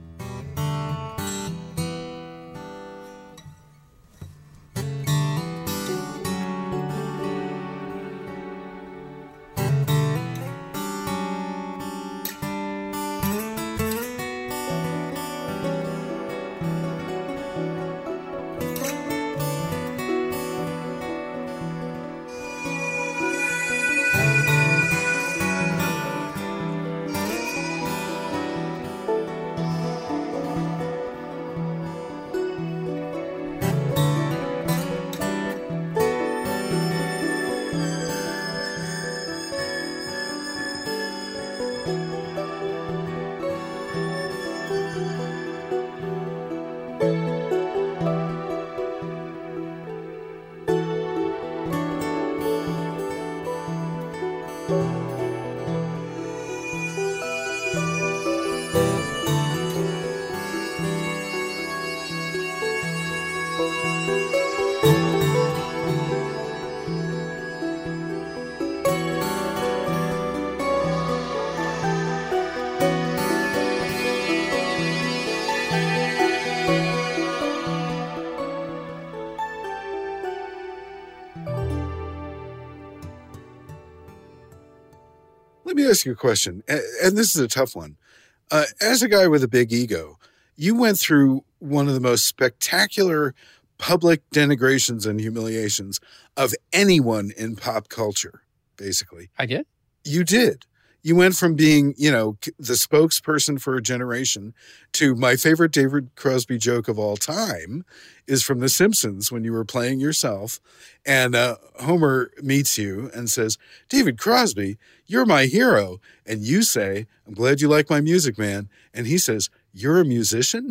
Let me ask you a question, a- and this is a tough one. Uh, as a guy with a big ego, you went through one of the most spectacular public denigrations and humiliations of anyone in pop culture, basically. I did. You did. You went from being, you know, the spokesperson for a generation to my favorite David Crosby joke of all time is from The Simpsons when you were playing yourself and uh, Homer meets you and says, David Crosby, you're my hero. And you say, I'm glad you like my music, man. And he says, you're a musician?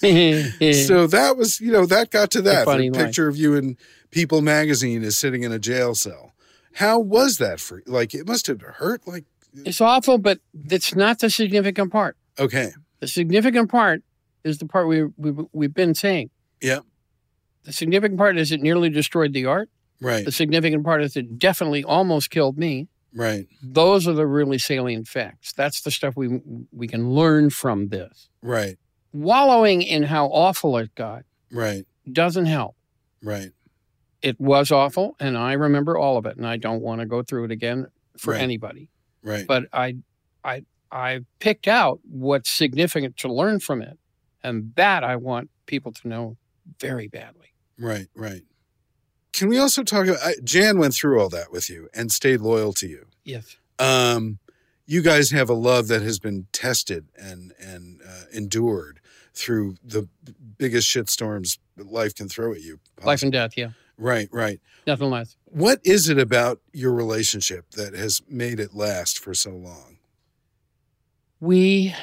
So that was, you know, that got to that. funny The line. picture of you in People magazine is sitting in a jail cell. How was that for you? Like, it must have hurt. Like, It's awful, but it's not the significant part. okay. The significant part is the part we, we, we've been saying. Yeah. The significant part is it nearly destroyed the art. Right. The significant part is it definitely almost killed me. Right. Those are the really salient facts. That's the stuff we we can learn from this. Right. Wallowing in how awful it got Right. doesn't help. Right. It was awful, and I remember all of it, and I don't want to go through it again for Right. anybody. Right. But I, I, I picked out what's significant to learn from it, and that I want people to know very badly. Right. Right. Can we also talk about, I, Jan went through all that with you and stayed loyal to you. Yes. Um, you guys have a love that has been tested and, and uh, endured through the biggest shitstorms life can throw at you. Life and death, yeah. Right, right. Nothing less. What is it about your relationship that has made it last for so long? We,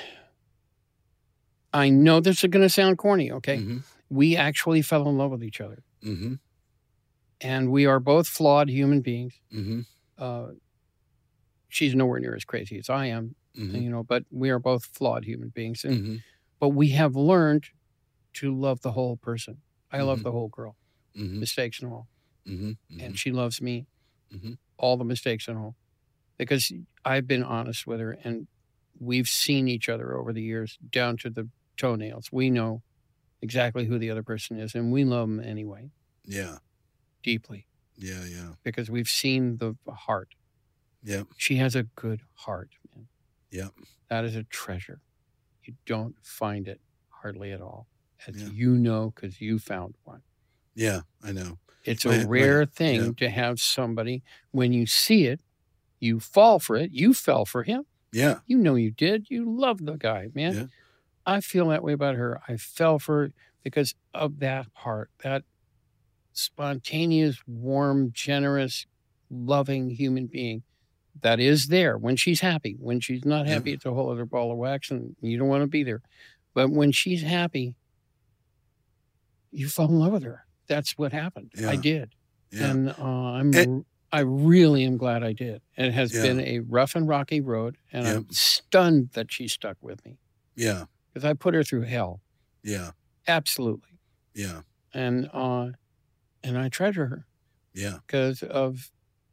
I know this is going to sound corny, okay? Mm-hmm. We actually fell in love with each other. Mm-hmm. And we are both flawed human beings. Mm-hmm. Uh, she's nowhere near as crazy as I am, Mm-hmm. you know, but we are both flawed human beings. And, Mm-hmm. But we have learned to love the whole person. I love Mhm. the whole girl, Mm-hmm. mistakes and all. Mm-hmm. Mm-hmm. And she loves me, Mhm. all the mistakes and all. Because I've been honest with her, and we've seen each other over the years down to the toenails. We know exactly who the other person is, and we love them anyway, Yeah, deeply, yeah, yeah, because we've seen the heart. yeah, She has a good heart, man. yeah, That is a treasure. You don't find it hardly at all, as Yeah. you know, because you found one. yeah. I know. It's My- a my- rare thing yeah. to have somebody, when you see it, you fall for it. You fell for him. Yeah, You know you did. You love the guy, man. Yeah. I feel that way about her. I fell for her because of that heart, that spontaneous, warm, generous, loving human being that is there when she's happy. When she's not Yeah. happy, it's a whole other ball of wax, and you don't want to be there. But when she's happy, you fall in love with her. That's what happened. I Yeah. did. yeah, And uh, I'm, And- I really am glad I did. It has Yeah. been a rough and rocky road, and Yeah. I'm stunned that she stuck with me yeah, because I put her through hell. yeah, Absolutely. yeah, And, uh, and I treasure her yeah. because of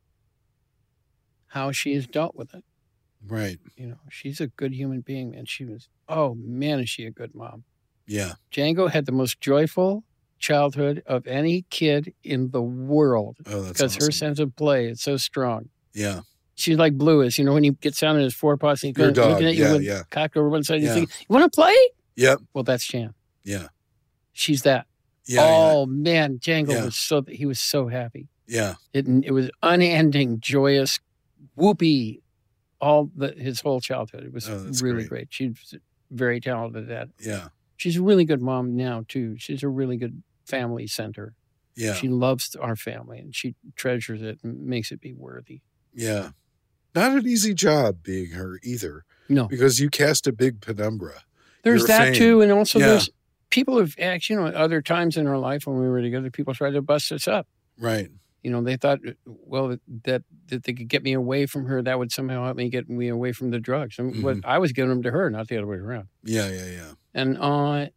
how she has dealt with it. Right. You know, she's a good human being, and she was, oh man, is she a good mom. Yeah, Django had the most joyful childhood of any kid in the world oh, that's because her awesome. sense of play is so strong. Yeah, She's like Blue is, you know, when he gets down on his forepaws and he's Your going, dog, looking at you yeah, with yeah. cocked over one side. Yeah. You think, you want to play? yep, Well, that's Jan. yeah, She's that. yeah, oh man, Django Yeah. was so he was so happy. yeah, It it was unending, joyous, whoopee, all the his whole childhood. It was Oh, that's really great. great. She's very talented at. yeah, yeah, She's a really good mom now too. She's a really good family center. yeah, She loves our family and she treasures it and makes it be worthy. yeah. Not an easy job being her either, No, because you cast a big penumbra. there's your that fame. too, and also Yeah. there's people have actually, you know, at other times in our life when we were together, people tried to bust us up. Right. You know, they thought, well, that that they could get me away from her. That would somehow help me get me away from the drugs. And what Mm-hmm. I was giving them to her, not the other way around. Yeah, yeah, yeah. And uh,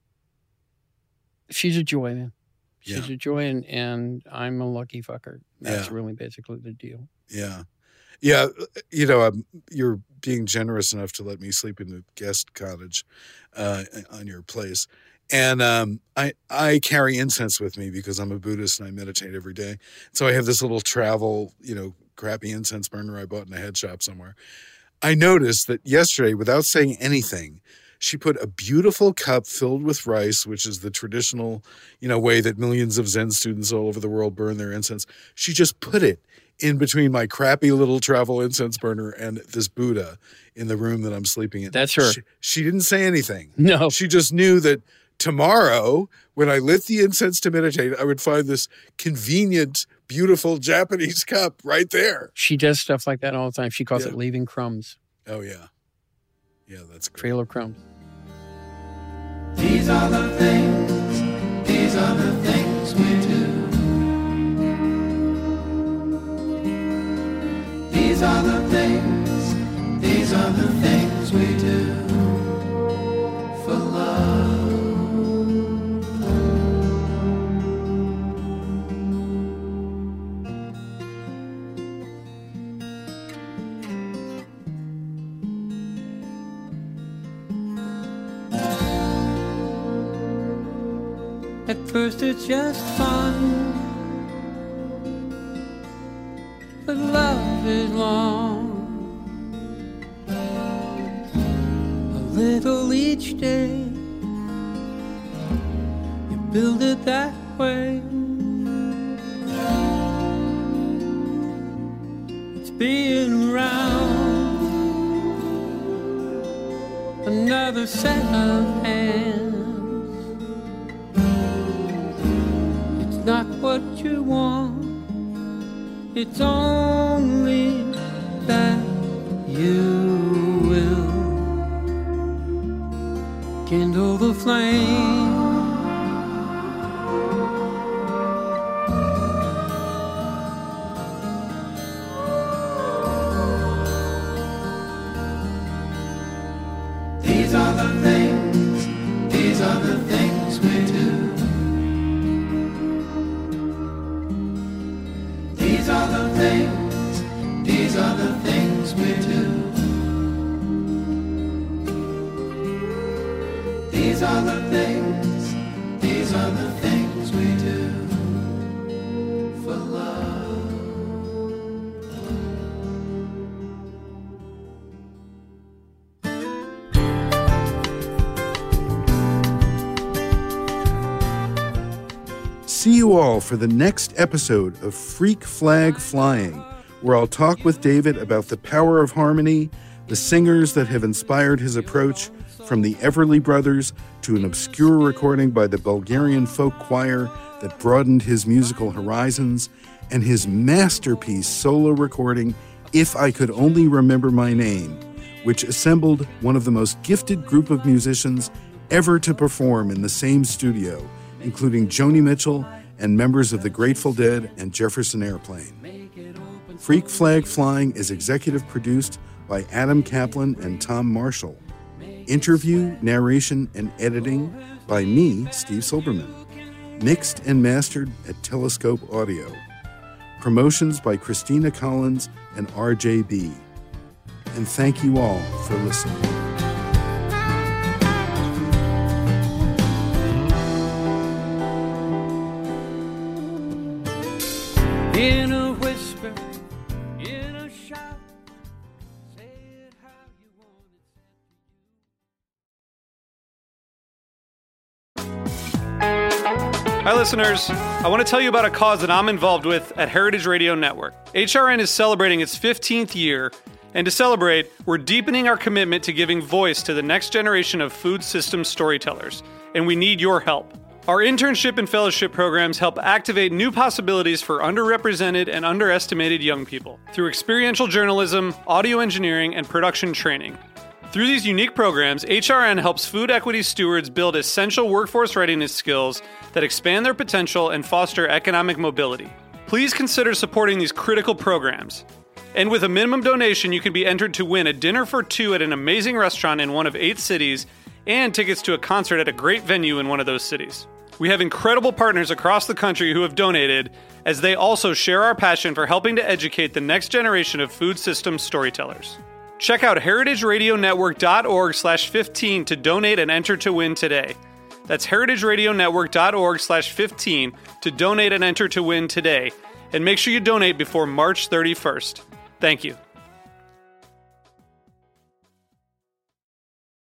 she's a joy, man. She's Yeah. a joy, and, and I'm a lucky fucker. That's Yeah. really basically the deal. Yeah. Yeah. You know, um, you're being generous enough to let me sleep in the guest cottage uh, on your place. And um, I, I carry incense with me because I'm a Buddhist and I meditate every day. So I have this little travel, you know, crappy incense burner I bought in a head shop somewhere. I noticed that yesterday, without saying anything, she put a beautiful cup filled with rice, which is the traditional, you know, way that millions of Zen students all over the world burn their incense. She just put it in between my crappy little travel incense burner and this Buddha in the room that I'm sleeping in. That's her. She, she didn't say anything. No. She just knew that tomorrow, when I lit the incense to meditate, I would find this convenient, beautiful Japanese cup right there. She does stuff like that all the time. She calls Yeah. it leaving crumbs, Oh, yeah. Yeah, that's great. trail of crumbs. These are the things, these are the things we do. These are the things, these are the things we do for love. At First it's just fun, but love is long. A little each day, you build it that way. It's being around, another set of hands. It's not what you want, it's only that you will kindle the flame. These are the things, these are the things we do. These are the things, these are the things we do. These are the things, these are the things we do for love. See you all for the next episode of Freak Flag Flying, where I'll talk with David about the power of harmony, the singers that have inspired his approach, from the Everly Brothers to an obscure recording by the Bulgarian folk choir that broadened his musical horizons, and his masterpiece solo recording, If I Could Only Remember My Name, which assembled one of the most gifted group of musicians ever to perform in the same studio, including Joni Mitchell and members of the Grateful Dead and Jefferson Airplane. Freak Flag Flying is executive produced by Adam Kaplan and Tom Marshall. Interview, narration, and editing by me, Steve Silberman. Mixed and mastered at Telescope Audio. Promotions by Christina Collins and R J B. And thank you all for listening. In a whisper, in a shout, say it how you want it. Hi, listeners. I want to tell you about a cause that I'm involved with at Heritage Radio Network. H R N is celebrating its fifteenth year, and to celebrate, we're deepening our commitment to giving voice to the next generation of food systems storytellers, and we need your help. Our internship and fellowship programs help activate new possibilities for underrepresented and underestimated young people through experiential journalism, audio engineering, and production training. Through these unique programs, H R N helps food equity stewards build essential workforce readiness skills that expand their potential and foster economic mobility. Please consider supporting these critical programs. And with a minimum donation, you can be entered to win a dinner for two at an amazing restaurant in one of eight cities and tickets to a concert at a great venue in one of those cities. We have incredible partners across the country who have donated, as they also share our passion for helping to educate the next generation of food systems storytellers. Check out heritageradionetwork.org slash 15 to donate and enter to win today. That's heritageradionetwork.org slash 15 to donate and enter to win today. And make sure you donate before March thirty-first. Thank you.